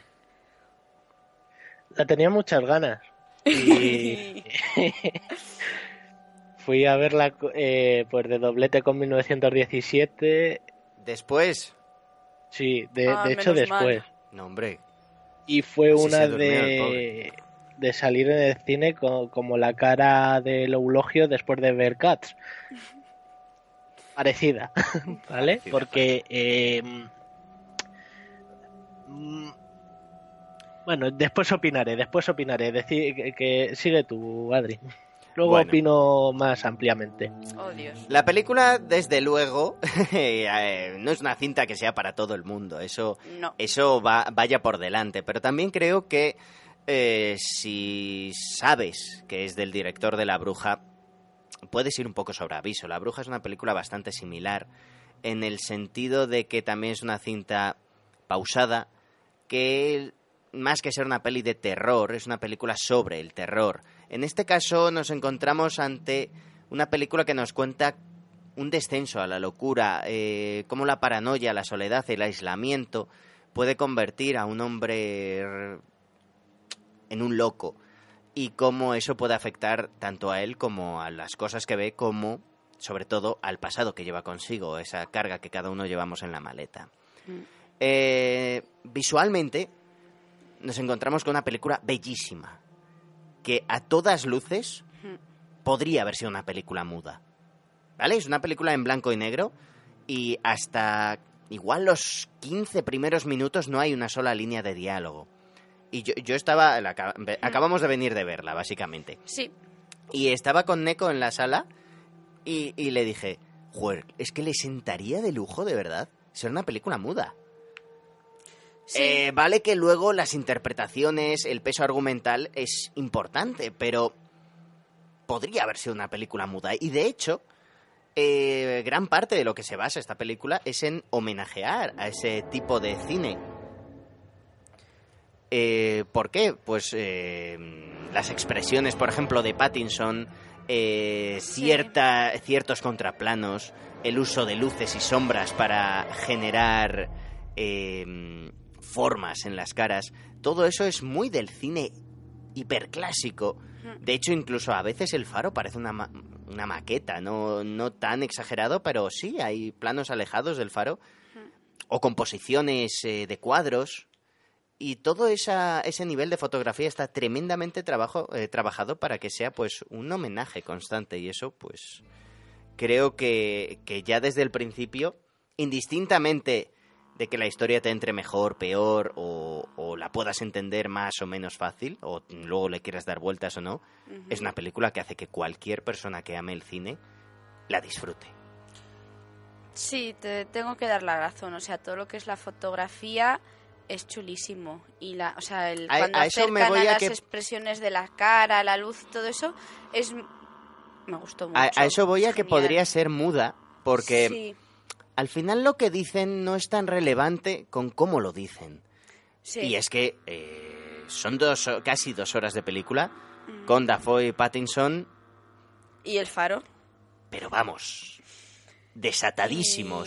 La tenía muchas ganas. Y fui a verla eh, pues de doblete con mil novecientos diecisiete. después... Sí, de, Ah, de hecho menos mal. después. No, hombre, Y fue Así una se durmió el de, pobre. de salir en el cine co- como la cara del eulogio después de ver Cats. Parecida, ¿vale? Parecida, Porque... eh, mm, bueno, después opinaré, después opinaré. Decir que, que sigue tú, Adri. Luego Bueno. opino más ampliamente. Oh, Dios. la película, desde luego, eh, no es una cinta que sea para todo el mundo. Eso, No. eso va, vaya por delante. Pero también creo que eh, si sabes que es del director de La Bruja, puedes ir un poco sobre aviso. La Bruja es una película bastante similar en el sentido de que también es una cinta pausada, que más que ser una peli de terror, es una película sobre el terror. En este caso nos encontramos ante una película que nos cuenta un descenso a la locura, eh, cómo la paranoia, la soledad, el aislamiento puede convertir a un hombre en un loco, y cómo eso puede afectar tanto a él como a las cosas que ve, como sobre todo al pasado que lleva consigo, esa carga que cada uno llevamos en la maleta. Mm. Eh, visualmente nos encontramos con una película bellísima, que a todas luces podría haber sido una película muda, ¿vale? Es una película en blanco y negro, y hasta igual los quince primeros minutos no hay una sola línea de diálogo. Y yo, yo estaba... la acab- acabamos de venir de verla, básicamente. Sí. Y estaba con Neko en la sala y, y le dije, joder, es que le sentaría de lujo, de verdad, ser una película muda. Sí. Eh, vale que luego las interpretaciones, el peso argumental es importante, pero podría haber sido una película muda. Y de hecho, eh, gran parte de lo que se basa esta película es en homenajear a ese tipo de cine. Eh, ¿Por qué? Pues eh, las expresiones, por ejemplo, de Pattinson, eh, Sí. cierta, ciertos contraplanos, el uso de luces y sombras para generar eh, formas en las caras, todo eso es muy del cine hiperclásico. De hecho, incluso a veces el faro parece una, ma- una maqueta, no, no tan exagerado, pero sí, hay planos alejados del faro, o composiciones eh, de cuadros. Y todo esa, ese nivel de fotografía está tremendamente trabajo, eh, trabajado para que sea pues un homenaje constante. Y eso, pues, creo que, que ya desde el principio, indistintamente de que la historia te entre mejor, peor, o, o la puedas entender más o menos fácil, o luego le quieras dar vueltas o no, es una película que hace que cualquier persona que ame el cine la disfrute. Sí, te tengo que dar la razón. O sea, todo lo que es la fotografía es chulísimo. Y la, o sea, el, A- cuando a eso me acercan voy a a las que- expresiones de la cara, la luz, todo eso, es me gustó mucho. A, a eso voy a que Genial. podría ser muda, porque Sí, al final lo que dicen no es tan relevante con cómo lo dicen. sí. Y es que eh, son dos, casi dos horas de película con Dafoe y Pattinson, ¿Y el faro? pero vamos, desatadísimos. Y-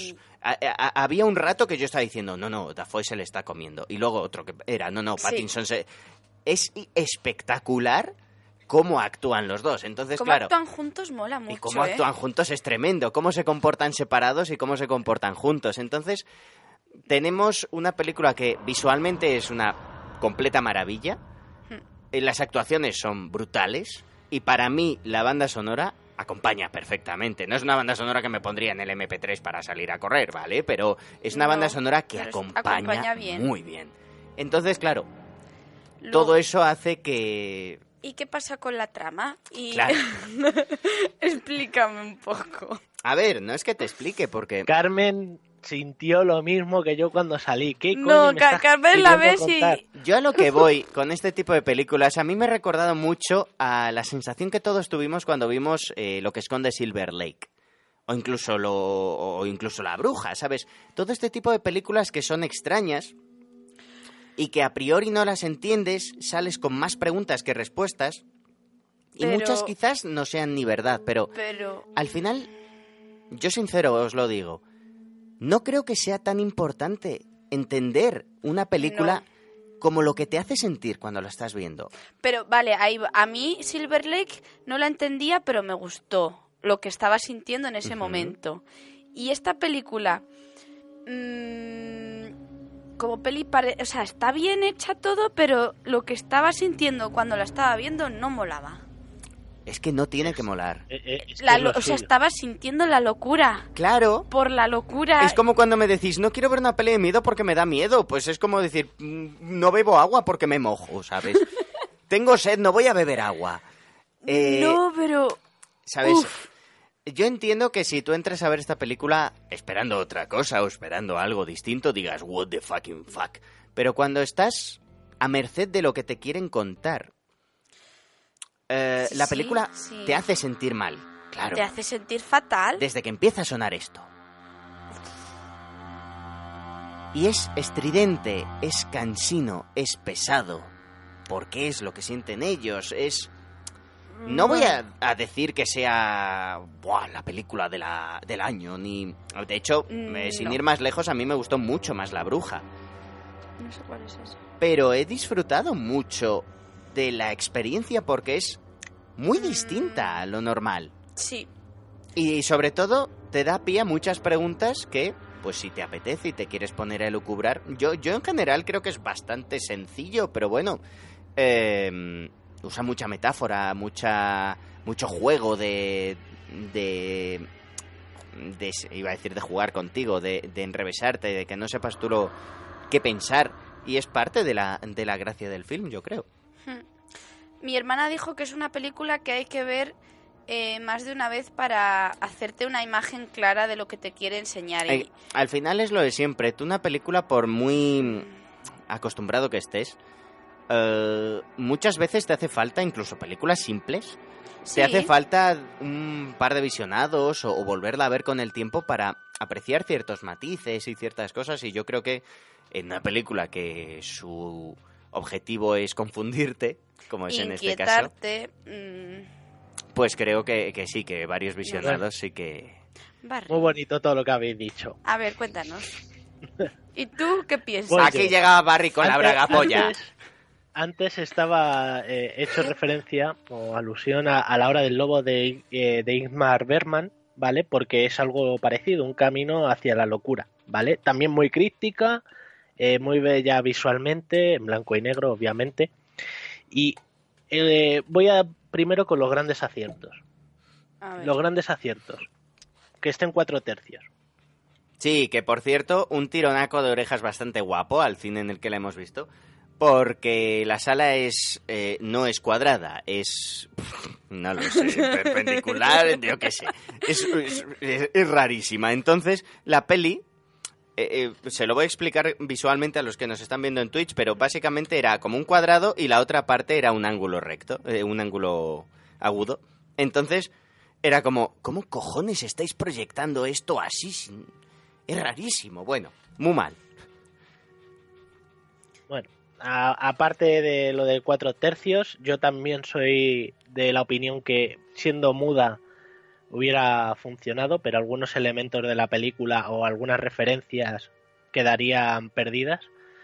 A- a- había un rato que yo estaba diciendo, no, no, Dafoe se le está comiendo. Y luego otro que era, no, no, Sí. Pattinson se... Es espectacular cómo actúan los dos. Entonces, Cómo claro... actúan juntos mola mucho, Y cómo ¿eh? actúan juntos es tremendo. Cómo se comportan separados y cómo se comportan juntos. Entonces, tenemos una película que visualmente es una completa maravilla. Eh, Las actuaciones son brutales. Y para mí, la banda sonora acompaña perfectamente. No es una banda sonora que me pondría en el eme pe tres para salir a correr, ¿vale? Pero es una No, banda sonora que pero es- acompaña, acompaña bien. muy bien. Entonces, claro, Luego- todo eso hace que... ¿Y qué pasa con la trama? Y... Claro. Explícame un poco. A ver, no es que te explique, porque... Carmen sintió lo mismo que yo cuando salí. ¿Qué coño No, me Ca- estás Carmen la queriendo ves y... contar? Yo a lo que voy con este tipo de películas, a mí me ha recordado mucho a la sensación que todos tuvimos cuando vimos eh, Lo que esconde Silver Lake. O incluso, lo, o incluso La Bruja, ¿sabes? Todo este tipo de películas que son extrañas y que a priori no las entiendes, sales con más preguntas que respuestas. Y Pero- muchas quizás no sean ni verdad, pero Pero... al final, yo sincero os lo digo, no creo que sea tan importante entender una película como lo que te hace sentir cuando la estás viendo. Pero, vale, ahí va. A mí Silver Lake no la entendía, pero me gustó lo que estaba sintiendo en ese Ujú. momento. Y esta película, mmm, como peli, pare- o sea, está bien hecha todo, pero lo que estaba sintiendo cuando la estaba viendo no molaba. Es que no tiene que molar. Eh, eh, es que La es lo- lo o sea, suyo. estaba sintiendo la locura. Claro. Por la locura. Es como cuando me decís, no quiero ver una peli de miedo porque me da miedo. Pues es como decir, "Mm, no bebo agua porque me mojo, ¿sabes? Tengo sed, no voy a beber agua. Eh, No, pero... ¿Sabes? Uf. Yo entiendo que si tú entras a ver esta película esperando otra cosa o esperando algo distinto, digas, what the fucking fuck. Pero cuando estás a merced de lo que te quieren contar, eh, Sí, la película sí. te hace sentir mal, claro. Te hace sentir fatal. Desde que empieza a sonar esto. Y es estridente, es cansino, es pesado. Porque es lo que sienten ellos, es... No voy a, a decir que sea buah, la película de la, del año, ni... De hecho, Mm, eh, sin no. ir más lejos, a mí me gustó mucho más La Bruja. No sé cuál es esa. Pero he disfrutado mucho de la experiencia porque es muy distinta a lo normal. Sí. Y sobre todo, te da pie a muchas preguntas que, pues si te apetece y te quieres poner a elucubrar... Yo, yo en general creo que es bastante sencillo, pero bueno... eh, usa mucha metáfora, mucha mucho juego de, de... de... Iba a decir de jugar contigo, de, de enrevesarte, de que no sepas tú lo qué pensar. Y es parte de la, de la gracia del film, yo creo. Mi hermana dijo que es una película que hay que ver eh, más de una vez para hacerte una imagen clara de lo que te quiere enseñar. Eh, Y- al final es lo de siempre. Tú una película, por muy acostumbrado que estés, eh, muchas veces te hace falta, incluso películas simples, Sí. te hace falta un par de visionados o, o volverla a ver con el tiempo para apreciar ciertos matices y ciertas cosas. Y yo creo que en una película que su objetivo es confundirte, como es en este caso, inquietarte. mm, pues creo que, que sí, que varios visionados sí que... Barry. Muy bonito todo lo que habéis dicho. A ver, cuéntanos. ¿Y tú qué piensas? Oye, Aquí llegaba Barry con la Antes- braga polla. Antes, antes estaba eh, hecho referencia o alusión a, a La hora del lobo de, eh, de Ingmar Bergman, ¿vale? Porque es algo parecido, un camino hacia la locura, ¿vale? También muy críptica, eh, muy bella visualmente, en blanco y negro, obviamente. Y eh, voy a primero con los grandes aciertos. A ver. Los grandes aciertos. Que estén cuatro tercios. Sí, que por cierto, un tironaco de orejas bastante guapo al cine en el que la hemos visto, porque la sala es eh, no es cuadrada, es... no lo sé, perpendicular, yo qué sé. Es, es- es- es rarísima. Entonces, la peli... eh, eh, se lo voy a explicar visualmente a los que nos están viendo en Twitch, pero básicamente era como un cuadrado y la otra parte era un ángulo recto, eh, un ángulo agudo. Entonces, era como, ¿cómo cojones estáis proyectando esto así? sin- Es rarísimo. Bueno, muy mal. Bueno, a- aparte de lo de cuatro tercios, yo también soy de la opinión que siendo muda hubiera funcionado, pero algunos elementos de la película o algunas referencias quedarían perdidas.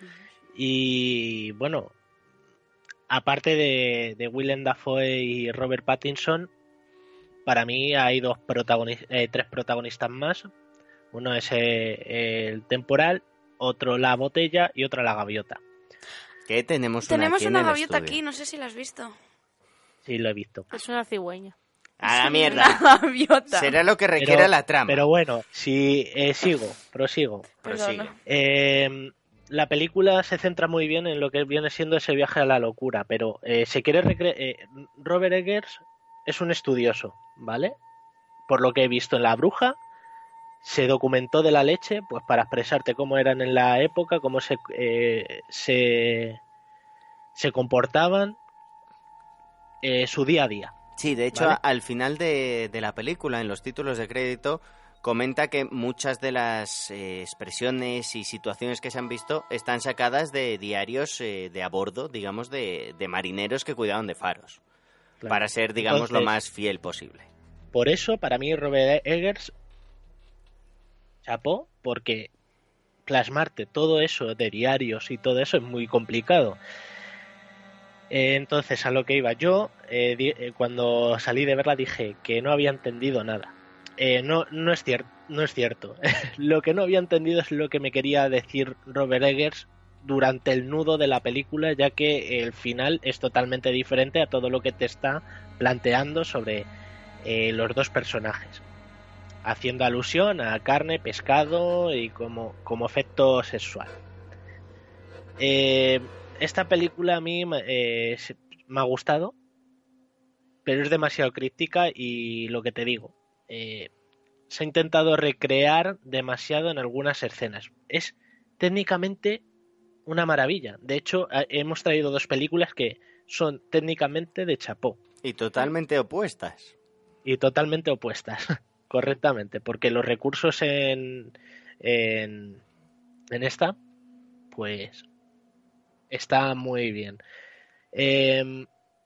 Y bueno, aparte de, de Willem Dafoe y Robert Pattinson, para mí hay dos protagonistas, eh, tres protagonistas más. Uno es eh, el temporal, otro la botella y otro la gaviota. Que tenemos una Tenemos aquí en una el gaviota estudio. aquí, no sé si la has visto. Sí, lo he visto. Es una cigüeña. A la mierda. Una gaviota. Será lo que requiere Pero- la trama. Pero bueno, si eh, sigo, prosigo. Prosigue. Perdona. Eh, la película se centra muy bien en lo que viene siendo ese viaje a la locura, pero eh, se quiere recre- eh, Robert Eggers es un estudioso, ¿vale? Por lo que he visto en La Bruja, se documentó de la leche, pues para expresarte cómo eran en la época, cómo se eh, se, se comportaban, eh, su día a día. Sí, de hecho, ¿Vale? a- al final de, de la película, en los títulos de crédito, comenta que muchas de las eh, expresiones y situaciones que se han visto están sacadas de diarios eh, de a bordo, digamos, de, de marineros que cuidaban de faros, Claro. para ser, digamos, lo Entonces, más fiel posible. Por eso, para mí, Robert Eggers chapó, porque plasmarte todo eso de diarios y todo eso es muy complicado. Eh, entonces, a lo que iba yo, eh, di- eh, cuando salí de verla dije que no había entendido nada. Eh, no, no es cierto, no es cierto. Lo que no había entendido es lo que me quería decir Robert Eggers durante el nudo de la película, ya que el final es totalmente diferente a todo lo que te está planteando sobre eh, los dos personajes, haciendo alusión a carne, pescado y como, como efecto sexual. Eh, esta película a mí eh, se- me ha gustado, pero es demasiado críptica y lo que te digo, eh, se ha intentado recrear demasiado en algunas escenas. Es técnicamente una maravilla. De hecho, eh, hemos traído dos películas que son técnicamente de chapó Y totalmente opuestas. y totalmente opuestas, correctamente, porque los recursos en, en, en esta, pues, está muy bien. Eh,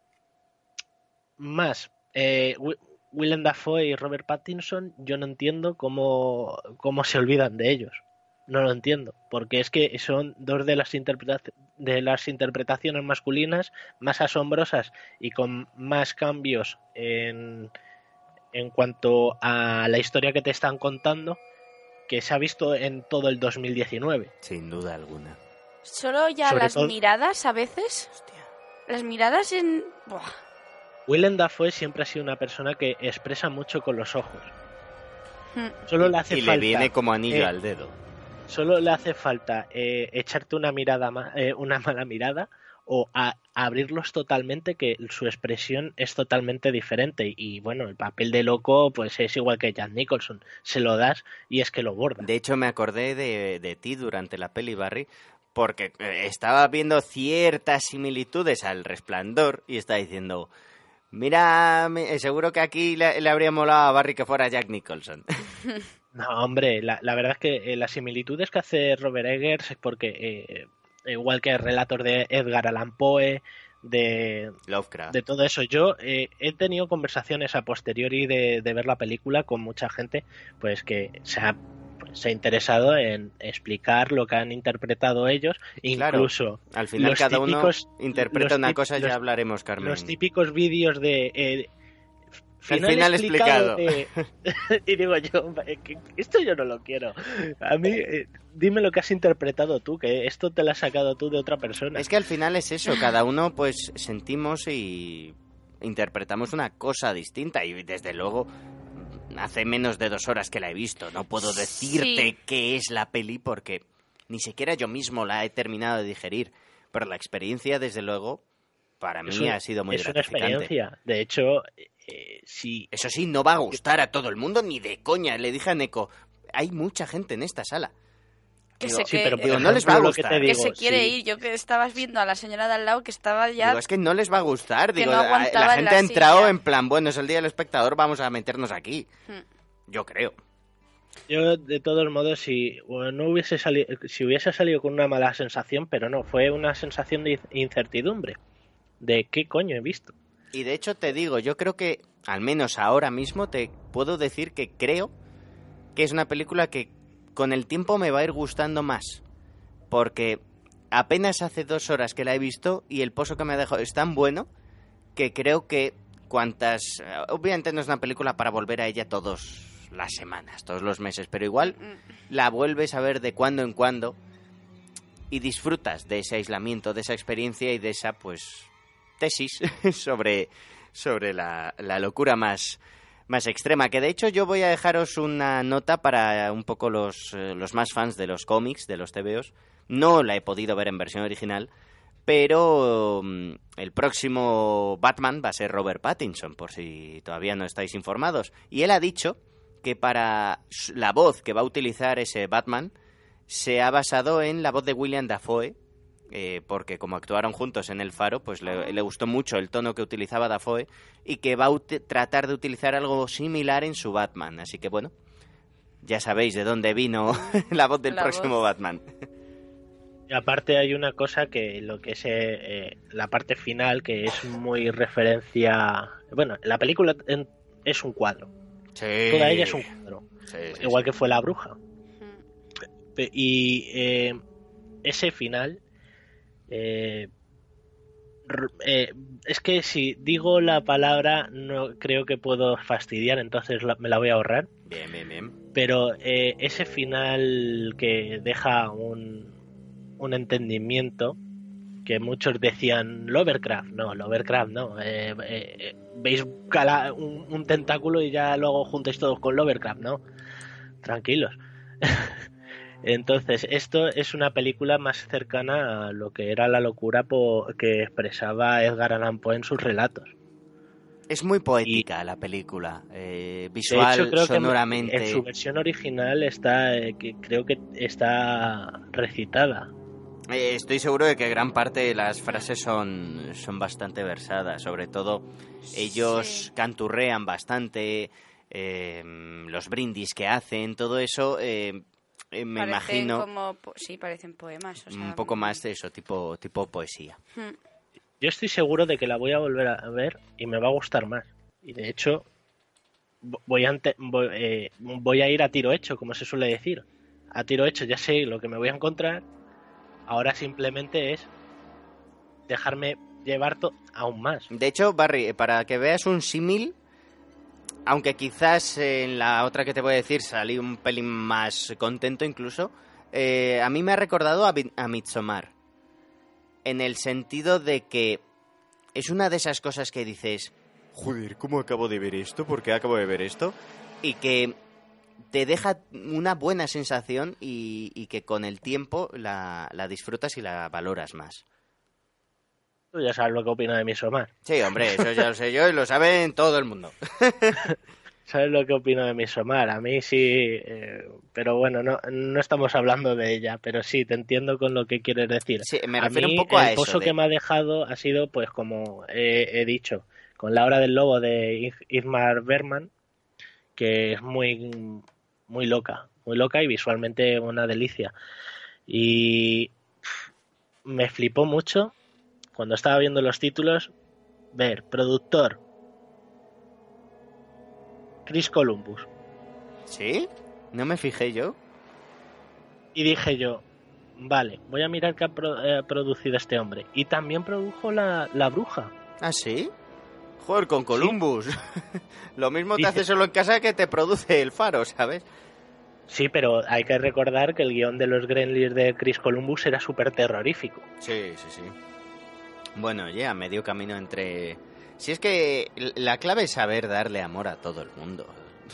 más, eh, Wi- Willem Dafoe y Robert Pattinson, yo no entiendo cómo, cómo se olvidan de ellos. No lo entiendo, porque es que son dos de las, interpreta- de las interpretaciones masculinas más asombrosas y con más cambios en, en cuanto a la historia que te están contando, que se ha visto en todo el dos mil diecinueve. Sin duda alguna. Solo ya Sobre las todo- miradas a veces. Hostia. Las miradas en... Buah. Willem Dafoe siempre ha sido una persona que expresa mucho con los ojos. Hmm. Solo le hace y falta, le viene como anillo eh, al dedo. solo le hace falta eh, echarte una mirada ma- eh, una mala mirada o a- abrirlos totalmente, que su expresión es totalmente diferente. Y bueno, el papel de loco pues es igual que Jack Nicholson, se lo das y es que lo borda. De hecho, me acordé de, de ti durante la peli, Barry, porque eh, estaba viendo ciertas similitudes al Resplandor y estaba diciendo, mira, me- seguro que aquí le, le habría molado a Barry que fuera Jack Nicholson. No, hombre, la, la verdad es que eh, las similitudes que hace Robert Eggers es porque, eh, igual que relatos de Edgar Allan Poe, de, Lovecraft. de todo eso, yo eh, he tenido conversaciones a posteriori de, de ver la película con mucha gente pues que se ha, pues, se ha interesado en explicar lo que han interpretado ellos, Claro, incluso Al final los cada típicos- uno interpreta los una tip- cosa, los- ya hablaremos, Carmen. los típicos vídeos de... Eh, El final explicado. de- y digo yo, eh, que esto yo no lo quiero. A mí, eh, dime lo que has interpretado tú, que esto te lo has sacado tú de otra persona. Es que al final es eso, cada uno pues sentimos y interpretamos una cosa distinta y desde luego hace menos de dos horas que la he visto, no puedo decirte Sí. qué es la peli porque ni siquiera yo mismo la he terminado de digerir, pero la experiencia desde luego para mí Es un- ha sido muy es una gratificante. experiencia. De hecho, eh, si Eso sí, no va a gustar a todo el mundo ni de coña, le dije a Neko, hay mucha gente en esta sala. Que Digo, se sí, que, pero por digo, no les va a ejemplo, lo que gustar. te que digo, se quiere sí. ir. Yo que estabas viendo a la señora de al lado que estaba ya... Digo, es que no les va a gustar. que Digo, no la- aguantaba la en gente la ha entrado silla. en plan, bueno, es el día del espectador, vamos a meternos aquí. Hmm. Yo creo. Yo, de todos modos, si bueno, no hubiese salido, si hubiese salido con una mala sensación, pero no, fue una sensación de incertidumbre. De qué coño he visto. Y de hecho te digo, yo creo que al menos ahora mismo, te puedo decir que creo que es una película que con el tiempo me va a ir gustando más. Porque apenas hace dos horas que la he visto y el pozo que me ha dejado es tan bueno que creo que cuantas... Obviamente no es una película para volver a ella todas las semanas, todos los meses, pero igual la vuelves a ver de cuando en cuando y disfrutas de ese aislamiento, de esa experiencia y de esa, pues, tesis sobre, sobre la, la locura más, más extrema. Que de hecho yo voy a dejaros una nota para un poco los, los más fans de los cómics, de los tebeos. No la he podido ver en versión original, pero um, el próximo Batman va a ser Robert Pattinson, por si todavía no estáis informados. Y él ha dicho que para la voz que va a utilizar ese Batman se ha basado en la voz de William Dafoe, eh, porque como actuaron juntos en El Faro, pues le, le gustó mucho el tono que utilizaba Dafoe y que va a ut- tratar de utilizar algo similar en su Batman. Así que bueno, ya sabéis de dónde vino la voz del La próximo voz. Batman. Y aparte hay una cosa que lo que es eh, eh, la parte final, que es muy referencia... Bueno, la película en- es un cuadro. Sí. Toda ella es un cuadro. Sí, sí, Igual sí. que fue La Bruja. Pe- Y eh, ese final... eh, r- eh, es que si digo la palabra no creo que puedo fastidiar, entonces la- me la voy a ahorrar. Bien, bien, bien. Pero eh, ese final que deja un, un entendimiento que muchos decían Lovecraft, no, Lovecraft no, eh, eh, veis cala- un, un tentáculo y ya luego juntáis todos con Lovecraft, no, tranquilos. Entonces, esto es una película más cercana a lo que era la locura po- que expresaba Edgar Allan Poe en sus relatos. Es muy poética la película, eh, De visual, hecho, creo sonoramente. que en su versión original está, eh, que creo que está recitada. Eh, estoy seguro de que gran parte de las frases son, son bastante versadas, sobre todo ellos Sí. canturrean bastante, eh, los brindis que hacen, todo eso, eh, eh, me Parecen imagino como po- sí, parecen poemas. O sea, un poco más de eso, tipo, tipo poesía. hmm. Yo estoy seguro de que la voy a volver a ver y me va a gustar más. Y de hecho, vo- voy a, ante- voy, eh, voy a ir a tiro hecho, como se suele decir. A tiro hecho, ya sé lo que me voy a encontrar. Ahora simplemente es dejarme llevar to- aún más. De hecho, Barry, eh, para que veas un símil, aunque quizás en la otra que te voy a decir salí un pelín más contento incluso, eh, a mí me ha recordado a, Bi- a Midsommar. En el sentido de que es una de esas cosas que dices, joder, ¿cómo acabo de ver esto? ¿Por qué acabo de ver esto? Y que te deja una buena sensación y, y que con el tiempo la, la disfrutas y la valoras más. Tú ya sabes lo que opino de Midsommar. Sí, hombre, eso ya lo sé yo y lo sabe todo el mundo. ¿Sabes lo que opino de Midsommar? A mí sí, eh, pero bueno, no, no estamos hablando de ella, pero sí, te entiendo con lo que quieres decir. Sí, me A refiero mí, un poco a el eso. pozo de- que me ha dejado ha sido, pues como he, he dicho, con La Hora del Lobo de Ig- Ingmar Bergman, que es muy, muy loca, muy loca y visualmente una delicia. Y pff, me flipó mucho cuando estaba viendo los títulos, ver productor Chris Columbus. ¿Sí? ¿No me fijé yo? Y dije yo, vale, voy a mirar qué ha pro- eh, producido este hombre. Y también produjo La, la Bruja. ¿Ah, sí? Joder, con Columbus. Lo mismo te Dice- hace solo en casa que te produce El Faro, ¿sabes? Sí, pero hay que recordar que el guión de los Gremlins de Chris Columbus era súper terrorífico. Sí, sí, sí. Bueno, ya, medio camino entre... Si es que la clave es saber darle amor a todo el mundo.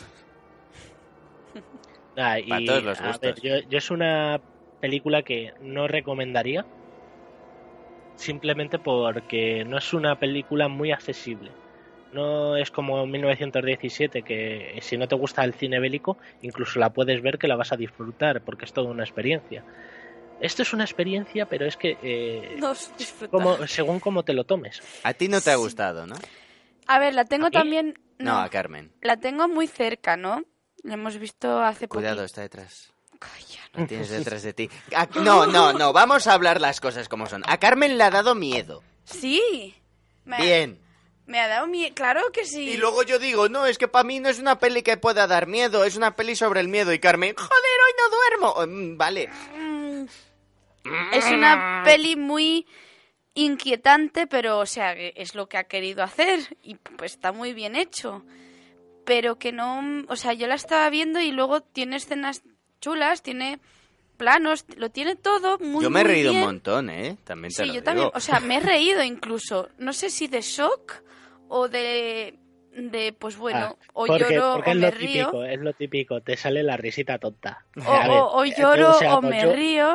Ah, y, Para todos los a gustos. ver, yo, yo es una película que no recomendaría, simplemente porque no es una película muy accesible. No es como mil novecientos diecisiete, que si no te gusta el cine bélico, incluso la puedes ver que la vas a disfrutar, porque es toda una experiencia. Esto es una experiencia, pero es que eh, No es disfrutar. como, según cómo te lo tomes. A ti no te ha Sí. gustado, ¿no? A ver, la tengo ¿A mí? también. No, No, a Carmen. la tengo muy cerca, ¿no? La hemos visto hace poco. Cuidado, está detrás. Calla, La tienes detrás de ti. A- No, no, no, vamos a hablar las cosas como son. A Carmen le ha dado miedo. Sí. Me, Bien. Me ha dado miedo, claro que sí. Y luego yo digo, no, es que para mí no es una peli que pueda dar miedo, es una peli sobre el miedo. Y Carmen, joder, hoy no duermo. Mm, Vale. Mm, Es una peli muy inquietante, pero, o sea, que es lo que ha querido hacer y pues está muy bien hecho. Pero que no, o sea, yo la estaba viendo y luego tiene escenas chulas, tiene planos, lo tiene todo muy, Yo me he muy reído bien. un montón, ¿eh? También te Sí, lo yo digo. también, o sea, me he reído incluso, no sé si de shock o de, de pues bueno, Ah, o porque, lloro porque o es me lo río, típico, es lo típico, te sale la risita tonta. o, A ver, o- o eh, lloro sea, o pues me yo- río.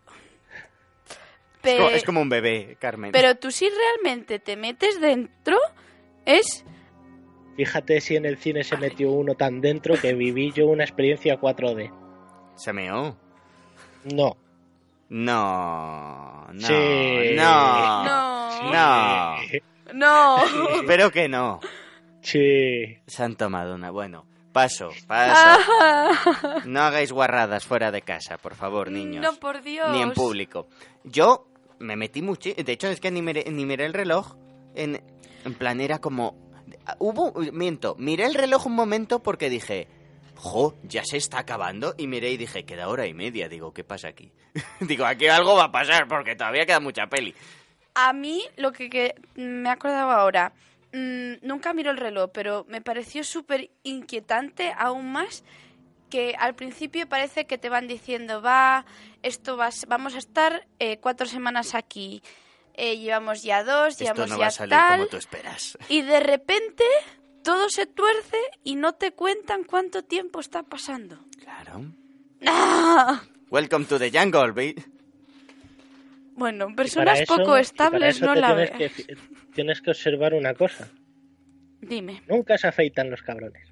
Es como, Pe- es como un bebé, Carmen. Pero tú si realmente te metes dentro, es... Fíjate si en el cine se metió uno tan dentro que viví yo una experiencia cuatro D. ¿Se meó? No. No, no, Sí. no, No. no. No. Espero que no. Sí. Santa Madonna, bueno, paso, paso. No hagáis guarradas fuera de casa, por favor, niños. No, por Dios. Ni en público. Yo me metí mucho. De hecho, es que ni miré, ni miré el reloj. En, en plan, era como. Hubo. Miento, miré el reloj un momento porque dije. Jo, ya se está acabando. Y miré y dije, queda hora y media. Digo, ¿qué pasa aquí? Digo, aquí algo va a pasar porque todavía queda mucha peli. A mí, lo que, que me he acordado ahora, mmm, nunca miro el reloj, pero me pareció súper inquietante aún más que al principio parece que te van diciendo, va, esto va, vamos a estar eh, cuatro semanas aquí, eh, llevamos ya dos, Esto llevamos no ya va a salir tal, como tú esperas. y de repente todo se tuerce y no te cuentan cuánto tiempo está pasando. Claro. ¡Ah! Welcome to the jungle, baby. Bueno, Y para personas eso- poco y para estables eso no te la tienes veas. que, tienes que observar una cosa. Dime. Nunca se afeitan los cabrones.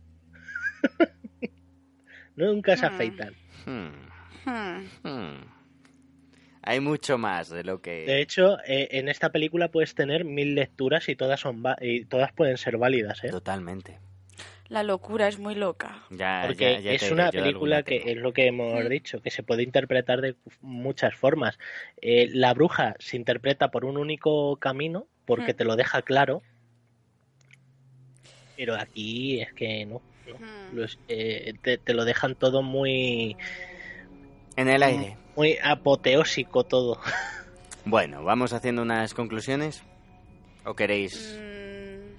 Nunca se Hmm. afeitan. Hmm, Hmm. hmm. Hay mucho más de lo que... De hecho, eh, en esta película puedes tener mil lecturas y todas son va- y todas pueden ser válidas, ¿eh? Totalmente. La locura es muy loca. Ya, Porque ya- ya es te una diré yo película alguna que tengo. es lo que hemos dicho, que se puede interpretar de muchas formas. Eh, la bruja se interpreta por un único camino, porque Mm. te lo deja claro, pero aquí es que no. no. Mm. Los- eh, te, te lo dejan todo muy, En el aire. muy apoteósico todo. Bueno, ¿vamos haciendo unas conclusiones? ¿O queréis...? Mm,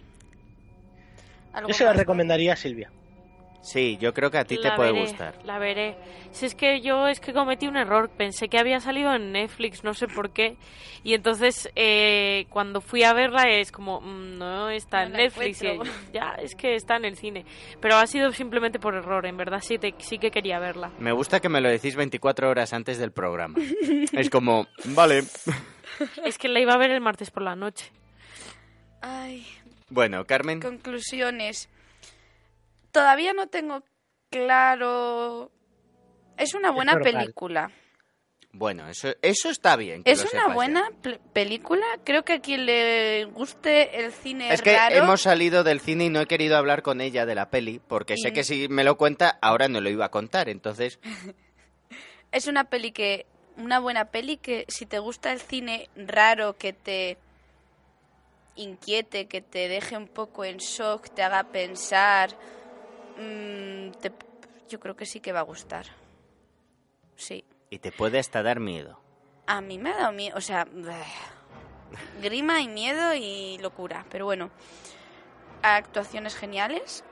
¿algo Yo se la más? recomendaría a Silvia. Sí, yo creo que a ti te La puede veré, gustar. La veré. Si es que yo es que cometí un error. Pensé que había salido en Netflix, no sé por qué. Y entonces eh, cuando fui a verla es como, mm, no está No en la Netflix. Y encuentro. ya, es que está en el cine. Pero ha sido simplemente por error. En verdad sí, te, sí que quería verla. Me gusta que me lo decís veinticuatro horas antes del programa. Es como, vale. Es que la iba a ver el martes por la noche. Ay, Bueno, Carmen, conclusiones. Todavía no tengo claro. Es una buena normal. película. bueno, eso, eso está bien. que Es lo una sepas buena ya. pl- película. Creo que a quien le guste el cine Es que raro. hemos salido del cine y no he querido hablar con ella de la peli, porque Y- sé que si me lo cuenta, ahora no lo iba a contar, entonces... Es una peli que. Una buena peli que si te gusta el cine raro, que te inquiete, que te deje un poco en shock, te haga pensar. mm, te- yo creo que sí que va a gustar. Sí. Y te puede hasta dar miedo. A mí me ha dado miedo, o sea, grima y miedo y locura, pero bueno, actuaciones geniales.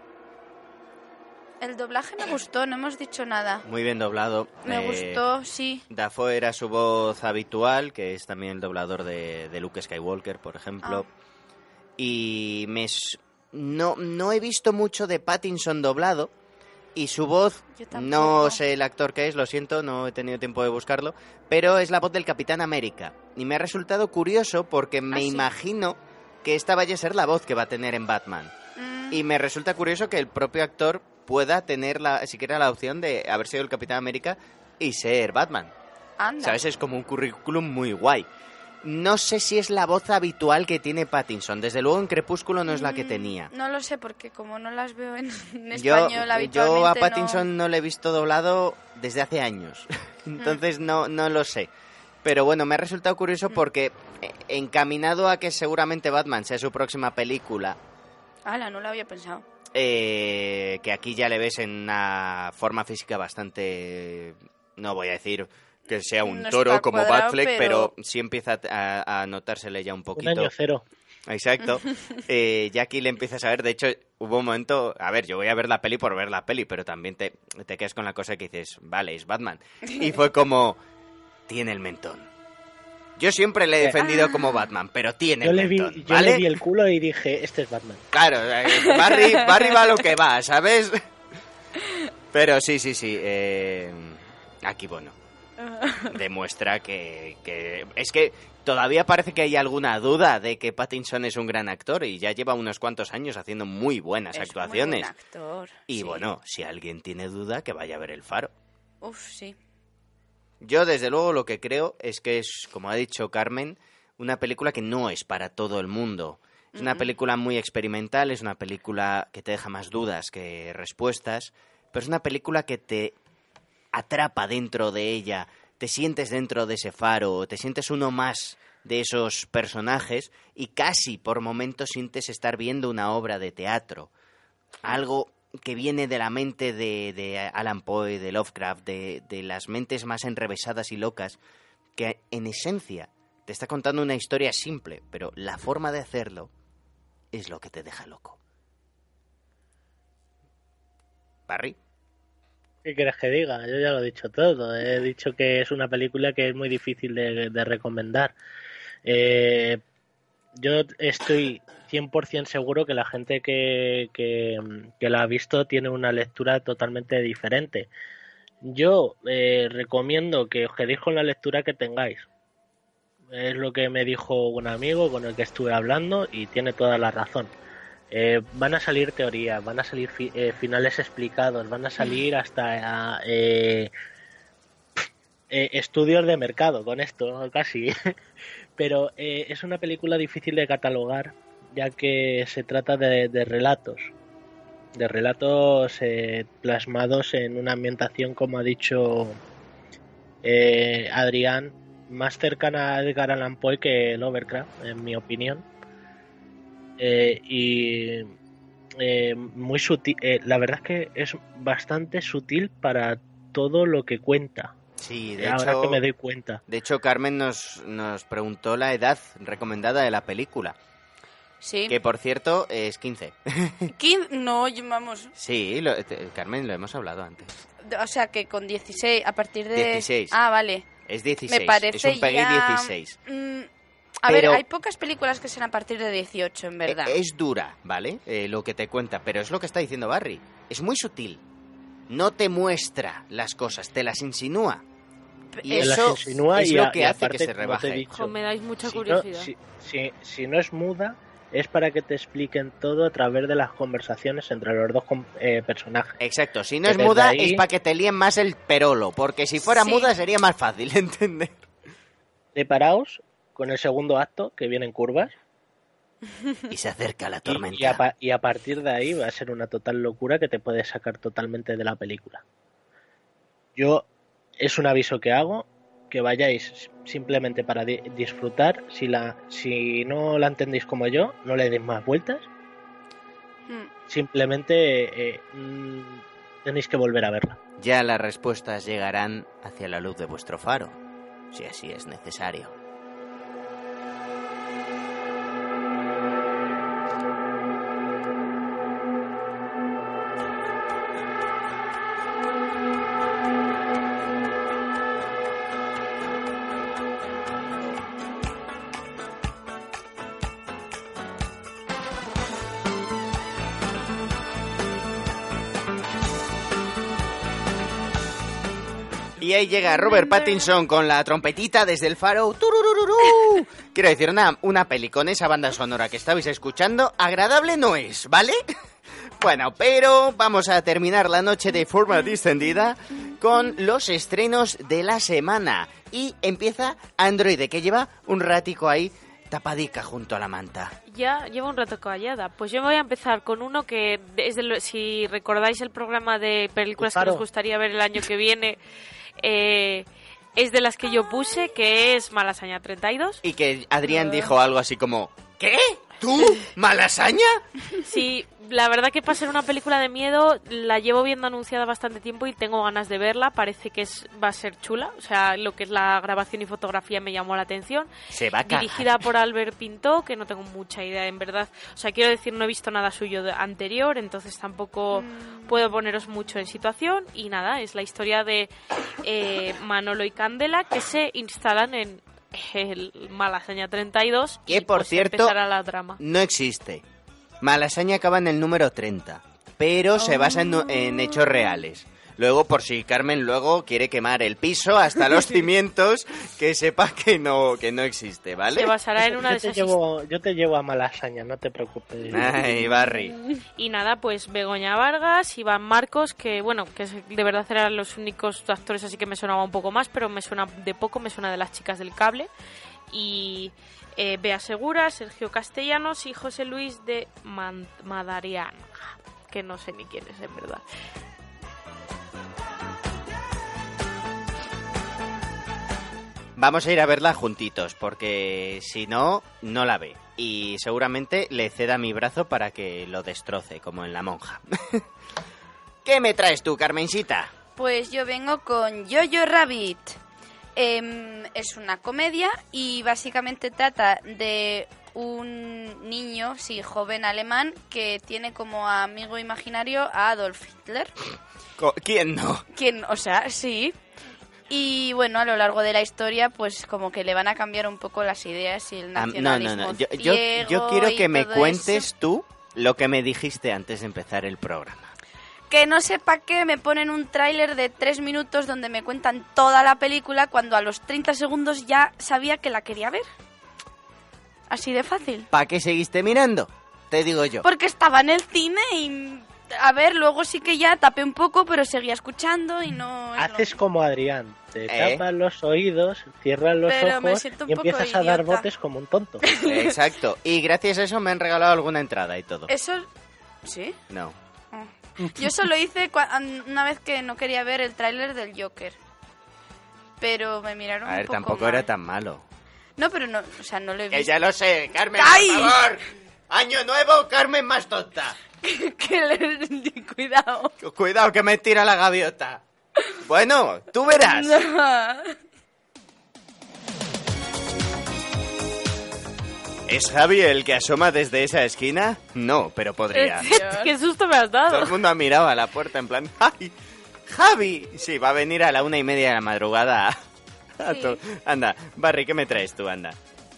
El doblaje me gustó, no hemos dicho nada. Muy bien doblado. Me Eh, gustó, sí. Dafoe era su voz habitual, que es también el doblador de, de Luke Skywalker, por ejemplo. Ah. Y me s- no, no he visto mucho de Pattinson doblado. Y su voz, Yo tampoco. no sé el actor que es, lo siento, no he tenido tiempo de buscarlo. Pero es la voz del Capitán América. Y me ha resultado curioso porque me ¿Ah, sí? imagino que esta vaya a ser la voz que va a tener en Batman. Mm, Y me resulta curioso que el propio actor pueda tener la, siquiera la opción de haber sido el Capitán América y ser Batman. anda. ¿Sabes? Es como un currículum muy guay. No sé si es la voz habitual que tiene Pattinson. Desde luego en Crepúsculo no es la que Mm, tenía. No lo sé, porque como no las veo en, en Yo, español habitualmente, yo a no- Pattinson no... le he visto doblado desde hace años. Mm. Entonces no, no lo sé. Pero bueno, me ha resultado curioso porque eh, encaminado a que seguramente Batman sea su próxima película, Ala, no lo había pensado. eh, que aquí ya le ves en una forma física bastante, no voy a decir que sea un No toro está como cuadrado, Batfleck, pero... pero sí empieza a, a notársele ya un Un poquito. año cero. Exacto. Eh, ya aquí le empiezas a ver, de hecho, hubo un momento, a ver, yo voy a ver la peli por ver la peli, pero también te, te quedas con la cosa que dices, vale, es Batman. Y fue como, tiene el mentón. Yo siempre le he defendido como Batman, pero tiene Yo, el le vi, mentón, yo ¿vale? le vi el culo y dije, este es Batman. Claro, eh, Barry, Barry va a lo que va, ¿sabes? Pero sí, sí, sí. eh, aquí, bueno, demuestra que, que... Es que todavía parece que hay alguna duda de que Pattinson es un gran actor y ya lleva unos cuantos años haciendo muy buenas Es actuaciones. muy buen actor. Y sí. bueno, si alguien tiene duda, que vaya a ver El Faro. Uf, sí. Yo, desde luego, lo que creo es que es, como ha dicho Carmen, una película que no es para todo el mundo. Es una película muy experimental, es una película que te deja más dudas que respuestas, pero es una película que te atrapa dentro de ella, te sientes dentro de ese faro, te sientes uno más de esos personajes y casi por momentos sientes estar viendo una obra de teatro. Algo que viene de la mente de, de Alan Poe, de Lovecraft, de, de las mentes más enrevesadas y locas, que en esencia te está contando una historia simple, pero la forma de hacerlo es lo que te deja loco. ¿Barry? ¿Qué quieres que diga? Yo ya lo he dicho todo. He dicho que es una película que es muy difícil de, de recomendar. Eh, yo estoy cien por ciento seguro que la gente que, que, que la ha visto tiene una lectura totalmente diferente. Yo eh, recomiendo que os quedéis con la lectura que tengáis. Es lo que me dijo un amigo con el que estuve hablando y tiene toda la razón. Eh, van a salir teorías, van a salir fi- eh, finales explicados, van a salir hasta eh, eh, estudios de mercado con esto, casi. Pero eh, es una película difícil de catalogar, ya que se trata de, de relatos, de relatos eh, plasmados en una ambientación, como ha dicho eh, Adrián, más cercana a Edgar Allan Poe que Lovecraft, en mi opinión. Eh, y eh, muy sutil, eh, la verdad es que es bastante sutil para todo lo que cuenta. Sí, de Ahora hecho, que me doy cuenta. de hecho Carmen nos, nos preguntó la edad recomendada de la película, Sí. que por cierto es quince. ¿Quién? No, yo- vamos. Sí, lo- te- Carmen, lo hemos hablado antes. O sea que con dieciséis, a partir de... dieciséis. Ah, vale. Es dieciséis, Me parece es un Peggy ya... dieciséis. Mm, a Pero- ver, hay pocas películas que sean a partir de dieciocho, en verdad. Eh, Es dura, ¿vale? Eh, lo que te cuenta, pero es lo que está diciendo Barry. Es muy sutil. No te muestra las cosas, te las insinúa. Y Te las eso insinúa es y lo a- que y hace que aparte, se como te he rebaje. dicho, Jo, me dais mucha si no, curiosidad. si, si- si no es muda, es para que te expliquen todo a través de las conversaciones entre los dos com- eh, personajes. Exacto, si no Que es desde muda ahí- es para que te líen más el perolo, porque si fuera Sí. muda sería más fácil entender. Preparaos con el segundo acto, que viene en curvas, Y se acerca la y, tormenta. y a, pa- y a partir de ahí va a ser una total locura que te puede sacar totalmente de la película. Yo, es un aviso que hago, que vayáis simplemente para di- disfrutar. Si, la, si no la entendéis como yo, no le deis más vueltas. Mm. Simplemente eh, mm, tenéis que volver a verla. Ya las respuestas llegarán hacia la luz de vuestro faro, si así es necesario. Y ahí llega Robert Pattinson con la trompetita desde el faro. ¡Tururururú! Quiero decir, una, una peli con esa banda sonora que estabais escuchando, agradable no es, ¿vale? Bueno, pero vamos a terminar la noche de forma distendida con los estrenos de la semana. Y empieza Android, que lleva un ratico ahí tapadica junto a la manta. Ya llevo un rato callada. Pues yo voy a empezar con uno que, es de lo- si recordáis el programa de películas que Claro. nos gustaría ver el año que viene, eh, es de las que yo puse, que es Malasaña treinta y dos. Y que Adrián dijo algo así como, ¿qué? ¿Tú? ¿Malasaña? Sí, la verdad que para ser una película de miedo la llevo viendo anunciada bastante tiempo y tengo ganas de verla. Parece que es, va a ser chula. O sea, lo que es la grabación y fotografía me llamó la atención. Se va a cagar. Dirigida por Albert Pinto, que no tengo mucha idea, en verdad. O sea, quiero decir, no he visto nada suyo de anterior, entonces tampoco mm. puedo poneros mucho en situación. Y nada, es la historia de eh, Manolo y Candela, que se instalan en el Malasaña treinta y dos. Que, y por pues cierto, empezará la trama. No existe. Malasaña acaba en el número treinta, pero oh. se basa en, en hechos reales. Luego, por si Carmen luego quiere quemar el piso hasta los cimientos, que sepa que no que no existe, ¿vale? Se basará en una yo de te esas... Llevo, yo te llevo a Malasaña, no te preocupes. Ay, Barry. Y nada, pues Begoña Vargas, Iván Marcos, que bueno, que de verdad eran los únicos actores así que me sonaba un poco más, pero me suena de poco, me suena de Las chicas del cable. Y eh, Bea Segura, Sergio Castellanos y José Luis de Man- Madariaga, que no sé ni quién es en verdad. Vamos a ir a verla juntitos, porque si no, no la ve. Y seguramente le ceda mi brazo para que lo destroce, como en La monja. ¿Qué me traes tú, Carmencita? Pues yo vengo con Jojo Rabbit. Eh, es una comedia y básicamente trata de un niño, sí, joven alemán, que tiene como amigo imaginario a Adolf Hitler. ¿Quién no? ¿Quién? O sea, sí. Y bueno, a lo largo de la historia, pues como que le van a cambiar un poco las ideas y el nacionalismo um, no, no, no. Yo, yo, yo quiero que me cuentes eso. Tú lo que me dijiste antes de empezar el programa. Que no sé para qué me ponen un tráiler de tres minutos donde me cuentan toda la película cuando a los treinta segundos ya sabía que la quería ver. Así de fácil. ¿Para qué seguiste mirando? Te digo yo. Porque estaba en el cine y... A ver, luego sí que ya tapé un poco, pero seguía escuchando y no... Haces lo... como Adrián, te ¿Eh? tapas los oídos, cierras los pero ojos y empiezas idiota. a dar botes como un tonto. Exacto. Y gracias a eso me han regalado alguna entrada y todo. Eso... ¿Sí? No. Oh. Yo solo hice cua- una vez que no quería ver el tráiler del Joker. Pero me miraron A ver, un poco tampoco mal. era tan malo. No, pero no, o sea, no lo he Que visto. ya lo sé, Carmen, ¡Ay! por favor. Año nuevo, Carmen más tonta. que le... Cuidado. Cuidado que me tira la gaviota. Bueno, tú verás. No. ¿Es Javi el que asoma desde esa esquina? No, pero podría. ¡Qué susto me has Todo dado! el mundo ha mirado a la puerta en plan, ¡ay! ¡Javi! Sí, va a venir a la una y media de la madrugada. A Sí. to- Anda, Barry, ¿qué me traes tú? Anda.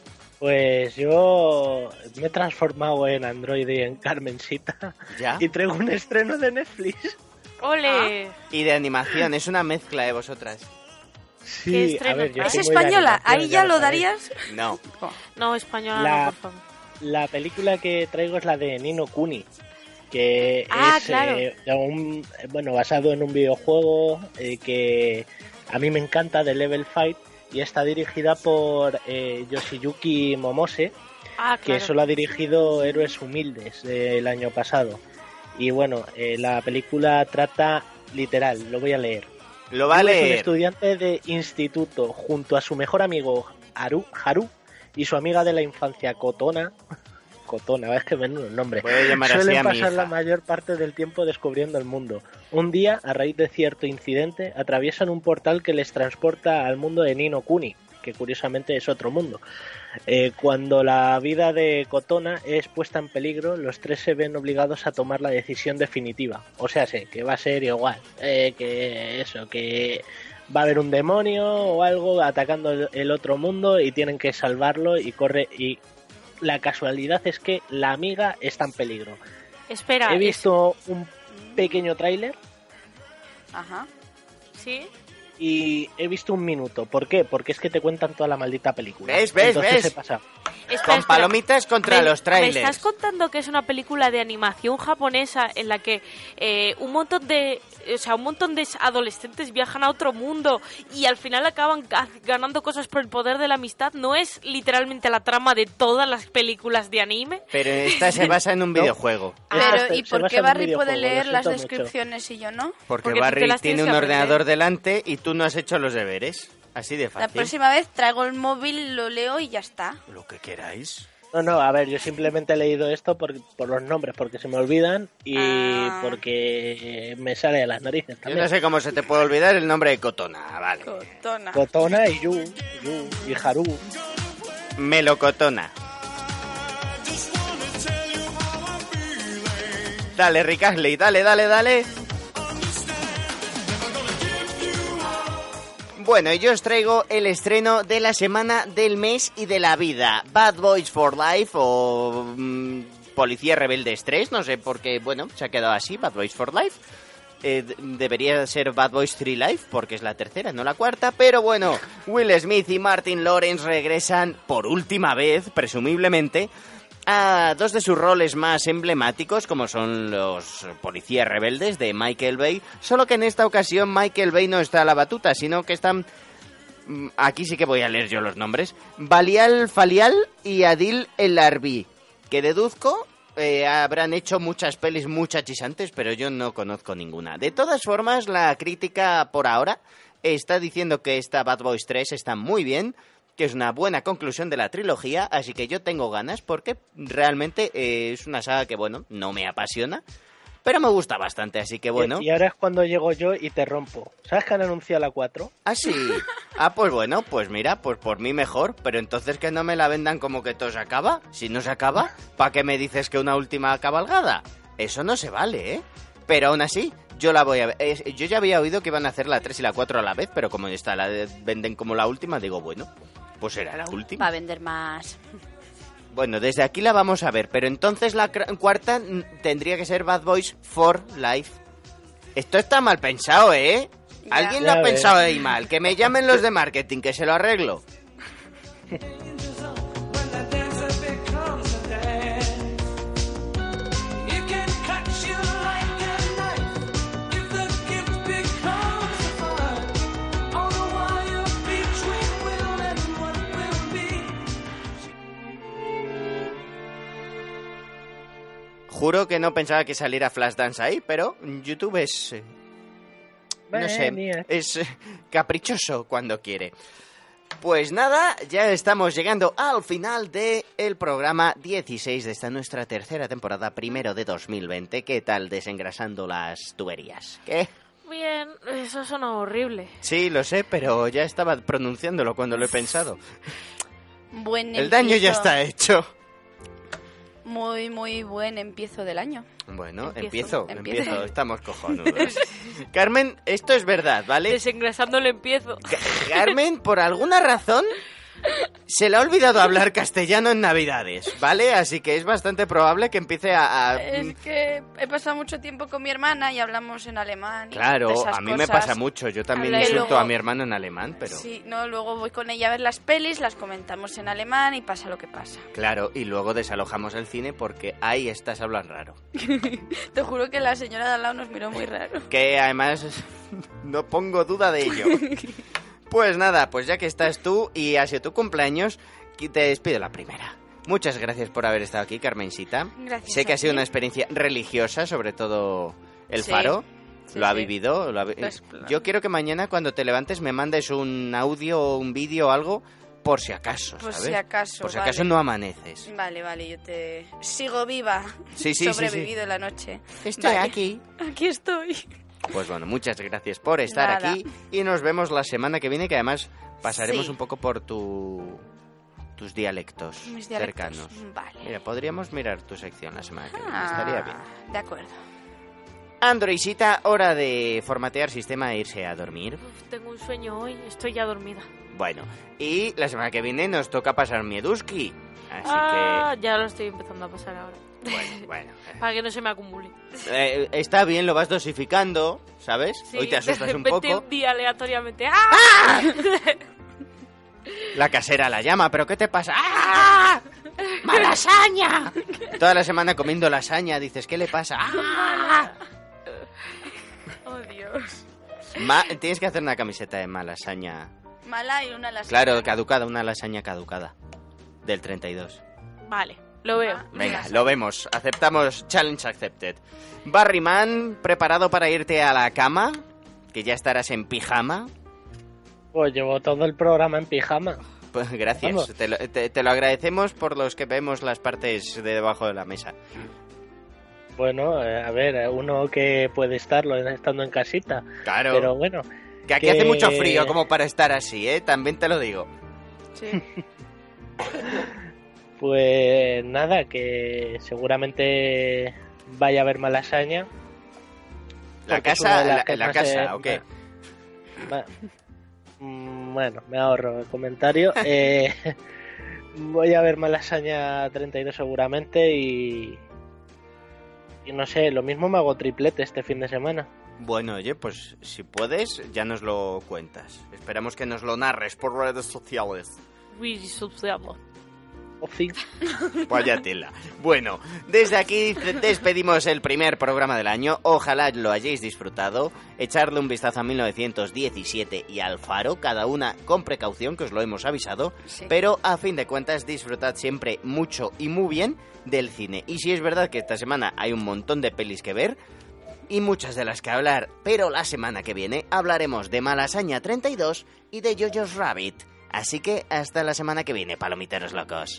Pues yo me he transformado en Android y en Carmencita ¿Ya? y traigo un estreno de Netflix. ¡Ole! Y de animación, es una mezcla de vosotras. Sí, ¿Qué estreno a ver, yo ¿Es soy muy de española? animación, ¿Ahí ya lo sabéis. darías? No. No, española La- no, por favor. La película que traigo es la de Nino Kuni, que Ah, es claro. eh, un, bueno, basado en un videojuego eh, que a mí me encanta, de Level cinco, y está dirigida por eh, Yoshiyuki Momose, Ah, que claro. solo ha dirigido Héroes Humildes del año pasado. Y bueno, eh, la película trata, literal, lo voy a leer. Lo va a Yu es un leer. estudiante de instituto junto a su mejor amigo Haru, Haru y su amiga de la infancia Kotona. Kotona, es que menudo nombre. Voy a llamar así Suelen a mi pasar hija. la mayor parte del tiempo descubriendo el mundo. Un día, a raíz de cierto incidente, atraviesan un portal que les transporta al mundo de Nino Kuni, que curiosamente es otro mundo. Eh, cuando la vida de Kotona es puesta en peligro, los tres se ven obligados a tomar la decisión definitiva. O sea, sé que va a ser igual, eh, que eso, que va a haber un demonio o algo atacando el, el otro mundo y tienen que salvarlo y corre y la casualidad es que la amiga está en peligro. Espera. He es- visto un pequeño tráiler Ajá. ¿Sí? y he visto un minuto. ¿Por qué? Porque es que te cuentan toda la maldita película. ¿Ves, ves, Entonces ves? se pasa. Espera, Con espera. palomitas contra ¿Me- los trailers. ¿Me estás contando que es una película de animación japonesa en la que eh, un montón de, o sea, un montón de adolescentes viajan a otro mundo y al final acaban ga- ganando cosas por el poder de la amistad? ¿No es literalmente la trama de todas las películas de anime? Pero esta se basa en un No. videojuego. Pero, Esta ¿y se por basa qué en un Barry puede videojuego, leer lo las siento mucho. descripciones y yo no? Porque, Porque tú te Barry las tiene tienes un que aprender. ordenador delante y tú no has hecho los deberes. Así de La fácil. próxima vez traigo el móvil, lo leo y ya está. Lo que queráis. No, no, a ver, yo simplemente he leído esto por, por los nombres, porque se me olvidan y Ah. porque me sale de las narices Yo también. no sé cómo se te puede olvidar el nombre de Cotona, vale. Cotona. Cotona y Yu, Yu y Haru. Melocotona. Dale, Rick Astley, dale, dale, dale. Bueno, y yo os traigo el estreno de la semana, del mes y de la vida. Bad Boys for Life o mm, Policía Rebeldes tres, no sé por qué, bueno, se ha quedado así, Bad Boys for Life. Eh, d- debería ser Bad Boys tres Life porque es la tercera, no la cuarta, pero bueno, Will Smith y Martin Lawrence regresan por última vez, presumiblemente, a dos de sus roles más emblemáticos, como son los policías rebeldes de Michael Bay, solo que en esta ocasión Michael Bay no está a la batuta, sino que están... mm, Aquí sí que voy a leer yo los nombres. Balial Falial y Adil El Arbi, que deduzco eh, habrán hecho muchas pelis muy chachisantes, pero yo no conozco ninguna. De todas formas, la crítica por ahora está diciendo que esta Bad Boys tres está muy bien, que es una buena conclusión de la trilogía, así que yo tengo ganas porque realmente eh, es una saga que, bueno, no me apasiona, pero me gusta bastante, así que bueno. Y ahora es cuando llego yo y te rompo. ¿Sabes que han anunciado la cuatro? Ah, sí. Ah, pues bueno, pues mira, pues por mí mejor, pero entonces que no me la vendan como que todo se acaba. Si no se acaba, ¿para qué me dices que una última cabalgada? Eso no se vale, ¿eh? Pero aún así, yo la voy a ver. Es- yo ya había oído que iban a hacer la tres y la cuatro a la vez, pero como esta la de- venden como la última, digo, bueno, pues será la última. Va a vender más. Bueno, desde aquí la vamos a ver, pero entonces la cr- cuarta mm, tendría que ser Bad Boys for Life. Esto está mal pensado, ¿eh? Ya. Alguien lo Ya ha ves. pensado ahí mal. Que me llamen los de marketing, que se lo arreglo. Juro que no pensaba que saliera Flashdance ahí, pero YouTube es... eh, no sé, Venía. es eh, caprichoso cuando quiere. Pues nada, ya estamos llegando al final del programa dieciséis de esta nuestra tercera temporada, primero de dos mil veinte. ¿Qué tal desengrasando las tuberías? ¿Qué? Bien, eso suena horrible. Sí, lo sé, pero ya estaba pronunciándolo cuando lo he pensado. Buen El daño ya empiezo. está hecho. Muy, muy buen empiezo del año. Bueno, Empiezo, empiezo, empiezo. empiezo, estamos cojonudos. Carmen, esto es verdad, ¿vale? Desengrasando el empiezo. Ca- Carmen, por alguna razón, se le ha olvidado hablar castellano en Navidades, ¿vale? Así que es bastante probable que empiece a... a- Es que he pasado mucho tiempo con mi hermana y hablamos en alemán. y de Claro, esas a mí me cosas. pasa mucho. Yo también Habla y insulto luego- a mi hermano en alemán, pero... Sí, no, luego voy con ella a ver las pelis, las comentamos en alemán y pasa lo que pasa. Claro, y luego desalojamos el cine porque ahí estás hablando raro. Te juro que la señora de al lado nos miró muy raro. Que además no pongo duda de ello. Pues nada, pues ya que estás tú y ha sido tu cumpleaños, que te despido la primera. Muchas gracias por haber estado aquí, Carmencita. Gracias Sé que a ha sido ti. una experiencia religiosa, sobre todo el Sí, Faro. sí, lo ha sí. vivido. Lo ha vi- Lo es- claro. Yo quiero que mañana cuando te levantes me mandes un audio o un vídeo o algo por si acaso, Por ¿sabes? si acaso, Por si vale. acaso no amaneces. Vale, vale, yo te... Sigo viva. Sí, sí, sí, Sobrevivido sí. la noche. Estoy Vale. aquí. Aquí estoy. Pues bueno, muchas gracias por estar Nada. aquí y nos vemos la semana que viene, que además pasaremos Sí. un poco por tu tus dialectos, Mis dialectos. cercanos. Vale. Mira, podríamos mirar tu sección la semana que viene, Ah, estaría bien. De acuerdo. Androidcita, hora de formatear sistema e irse a dormir. Uf, tengo un sueño hoy, estoy ya dormida. Bueno, y la semana que viene nos toca pasar Mieduski. Así Ah, ya lo estoy empezando a pasar ahora. que, bueno, bueno. eh. Para que no se me acumule. Eh, está bien, lo vas dosificando, ¿sabes? Sí, Hoy te asustas de un repente poco. un día aleatoriamente. ¡Ah! La casera la llama, ¿pero qué te pasa? ¡Ah! ¡Malasaña! Toda la semana comiendo lasaña, dices, ¿qué le pasa? ¡Ah! Oh, Dios. Ma- Tienes que hacer una camiseta de malasaña. Mala y una lasaña. Claro, caducada, una lasaña caducada. Del treinta y dos. Vale, lo veo. Venga, lo vemos. Aceptamos. Challenge accepted. Barryman, ¿preparado para irte a la cama? Que ya estarás en pijama. Pues llevo todo el programa en pijama. Pues gracias, Vamos. te lo, te- te lo agradecemos por los que vemos las partes de debajo de la mesa. Bueno, eh, a ver, eh, uno que puede estarlo estando en casita. Claro, Pero bueno, que aquí que- hace mucho frío como para estar así, ¿eh? También te lo digo. Sí. pues nada, que seguramente vaya a haber malasaña. La porque es casa, una de las la, que la más casa, se- ¿o qué? Va- Mm, Bueno, me ahorro el comentario. Eh, voy a ver Malasaña treinta y dos seguramente y... Y no sé, lo mismo me hago triplete este fin de semana. Bueno, oye, pues si puedes, ya nos lo cuentas. Esperamos que nos lo narres por redes sociales. Uy, subsidiado. O sí. Vaya tela. Bueno, desde aquí despedimos el primer programa del año. Ojalá lo hayáis disfrutado. Echarle un vistazo a mil novecientos diecisiete y al Faro, cada una con precaución, que os lo hemos avisado. Sí. Pero a fin de cuentas, disfrutad siempre mucho y muy bien del cine. Y si es verdad que esta semana hay un montón de pelis que ver y muchas de las que hablar, pero la semana que viene hablaremos de Malasaña treinta y dos y de Jojo's Rabbit. Así que hasta la semana que viene, palomiteros locos.